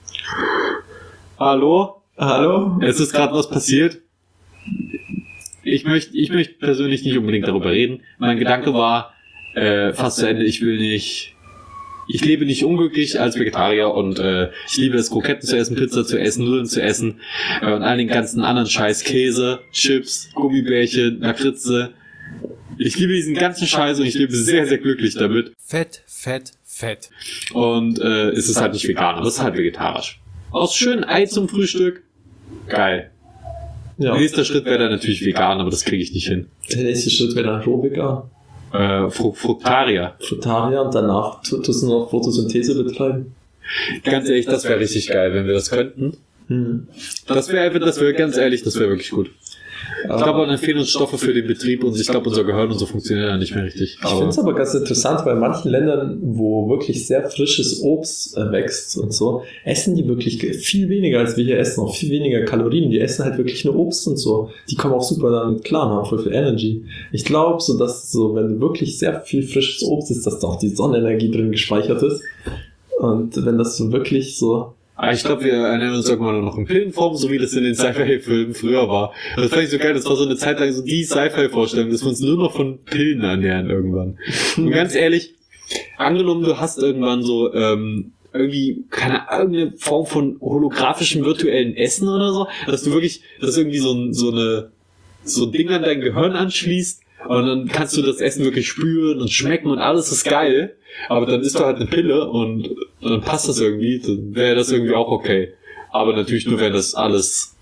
S2: Hallo? Es ist gerade was passiert. Ich möchte persönlich nicht unbedingt darüber reden. Mein Gedanke war fast zu Ende, ich lebe nicht unglücklich als Vegetarier und ich liebe es, Kroketten zu essen, Pizza zu essen, Nudeln zu essen und all den ganzen anderen Scheiß, Käse, Chips, Gummibärchen, Lakritze. Ich liebe diesen ganzen Scheiß und ich lebe sehr, sehr glücklich damit.
S1: Fett.
S2: Und es ist halt nicht vegan, aber es ist halt vegetarisch. Aus schönem Ei zum Frühstück. Geil.
S3: Ja.
S2: Nächster Schritt wäre dann natürlich vegan, aber das kriege ich nicht hin.
S3: Der nächste Schritt wäre dann rohvegan.
S2: Fruktarier.
S3: Und danach tust du noch Photosynthese betreiben.
S2: Ganz ehrlich, das wäre richtig geil, wenn wir das könnten. Das wäre ganz ehrlich, das wäre wirklich gut. Ich glaube, dann fehlen uns Stoffe für den Betrieb und ich glaube, unser Gehirn und so funktioniert ja nicht mehr richtig.
S3: Ich finde es aber ganz interessant, weil in manchen Ländern, wo wirklich sehr frisches Obst wächst und so, essen die wirklich viel weniger, als wir hier essen, auch viel weniger Kalorien. Die essen halt wirklich nur Obst und so. Die kommen auch super damit klar, haben voll viel Energy. Ich glaube, so dass so, wenn du wirklich sehr viel frisches Obst isst, dass da auch die Sonnenenergie drin gespeichert ist. Und wenn das so wirklich so...
S2: Ich glaube, wir ernähren uns irgendwann nur noch in Pillenform, so wie das in den Sci-Fi-Filmen früher war. Das fand ich so geil, das war so eine Zeit lang so die Sci-Fi-Vorstellung, dass wir uns nur noch von Pillen ernähren irgendwann. Und ganz ehrlich, angenommen, du hast irgendwann so irgendwie irgendeine Form von holographischem virtuellen Essen oder so, dass du wirklich, dass irgendwie so ein Ding an dein Gehirn anschließt Und dann kannst du das Essen wirklich spüren und schmecken und alles ist geil. Aber dann isst du halt eine Pille und dann passt das irgendwie. Dann wäre das irgendwie auch okay. Aber natürlich nur, wenn das alles,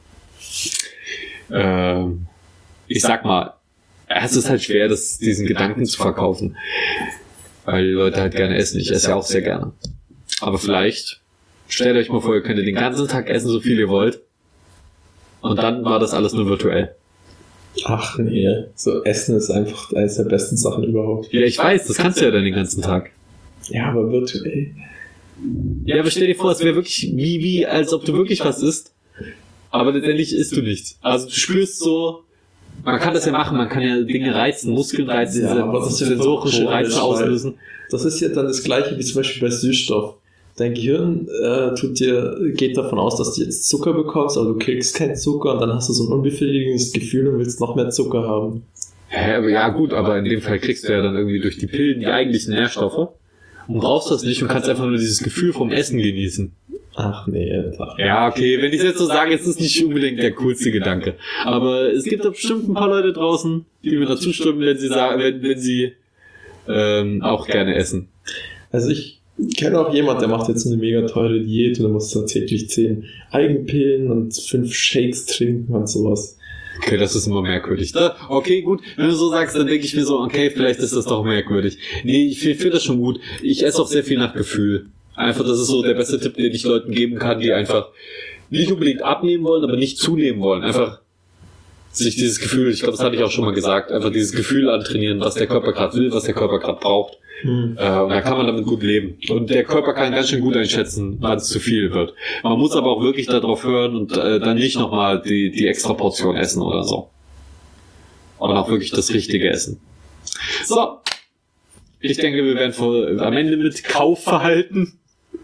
S2: ich sag mal, es ist halt schwer, diesen Gedanken zu verkaufen. Weil die Leute halt gerne essen. Ich esse ja auch sehr gerne. Aber vielleicht, stellt euch mal vor, ihr könnt den ganzen Tag essen, so viel ihr wollt. Und dann war das alles nur virtuell.
S3: Ach nee, so Essen ist einfach eines der besten Sachen überhaupt.
S2: Ja, ich weiß, das kannst du ja dann den ganzen Tag.
S3: Ja, aber virtuell.
S2: Ja, aber stell dir vor, es wäre wirklich wie, als ob du wirklich was isst. Aber letztendlich isst du nichts. Also du spürst so, man kann das ja machen, man kann ja Dinge reizen, Muskeln reizen,
S3: Ja, aber das ist ja
S2: sensorische
S3: voll
S2: Reize
S3: komisch,
S2: auslösen.
S3: Das ist ja dann das Gleiche wie zum Beispiel bei Süßstoff. Dein Gehirn geht davon aus, dass du jetzt Zucker bekommst, aber du kriegst keinen Zucker und dann hast du so ein unbefriedigendes Gefühl und willst noch mehr Zucker haben.
S2: Ja gut, aber in dem Fall kriegst du ja dann irgendwie durch die Pillen die eigentlichen Nährstoffe und brauchst das nicht und kannst einfach nur dieses Gefühl vom Essen genießen.
S3: Ach nee, Alter.
S2: Ja, okay, wenn ich es jetzt so sage, ist es nicht unbedingt der coolste Gedanke. Aber es gibt da bestimmt ein paar Leute draußen, die mir dazu stimmen, wenn sie sagen, wenn sie auch gerne essen.
S3: Also ich kenne auch jemand, der macht jetzt eine mega teure Diät und der muss dann täglich 10 Eigenpillen und 5 Shakes trinken und sowas.
S2: Okay, das ist immer merkwürdig. Okay, gut, wenn du so sagst, dann denke ich mir so, okay, vielleicht ist das doch merkwürdig. Nee, ich finde das schon gut. Ich esse auch sehr viel nach Gefühl. Einfach, das ist so der beste Tipp, den ich Leuten geben kann, die einfach nicht unbedingt abnehmen wollen, aber nicht zunehmen wollen. Einfach sich dieses Gefühl, ich glaube, das hatte ich auch schon mal gesagt, einfach dieses Gefühl antrainieren, was der Körper gerade will, was der Körper gerade braucht. Und da kann man damit gut leben. Und der Körper kann ganz schön gut einschätzen, wann es zu viel wird. Man muss aber auch wirklich darauf hören und dann nicht nochmal die extra Portion essen oder so. Und auch wirklich das Richtige essen. So. Ich denke, wir werden am Ende mit Kaufverhalten.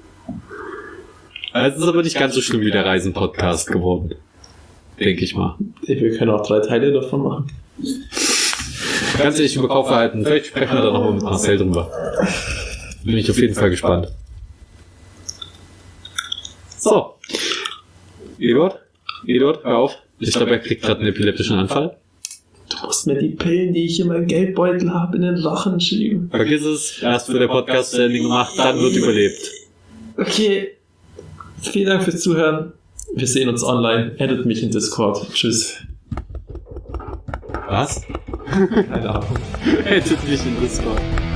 S2: Es ist aber nicht ganz so schlimm wie der Reisen-Podcast geworden. Denke ich mal.
S3: Wir können auch 3 Teile davon machen.
S2: Ganz ehrlich über Kaufverhalten. Vielleicht sprechen wir da noch mal mit Marcel drüber. Bin ich auf jeden Fall gespannt. So. Eduard, hör auf. Ich glaube, er kriegt gerade einen epileptischen Anfall.
S3: Du musst mir die Pillen, die ich in meinem Geldbeutel habe, in den Rachen schieben.
S2: Vergiss es. Erst für der Podcast zu Ende gemacht, dann wird überlebt.
S3: Okay. Vielen Dank fürs Zuhören. Wir sehen uns online. Addet mich in Discord. Tschüss.
S2: Was?
S3: Keine Ahnung.
S2: Hättet mich in Discord.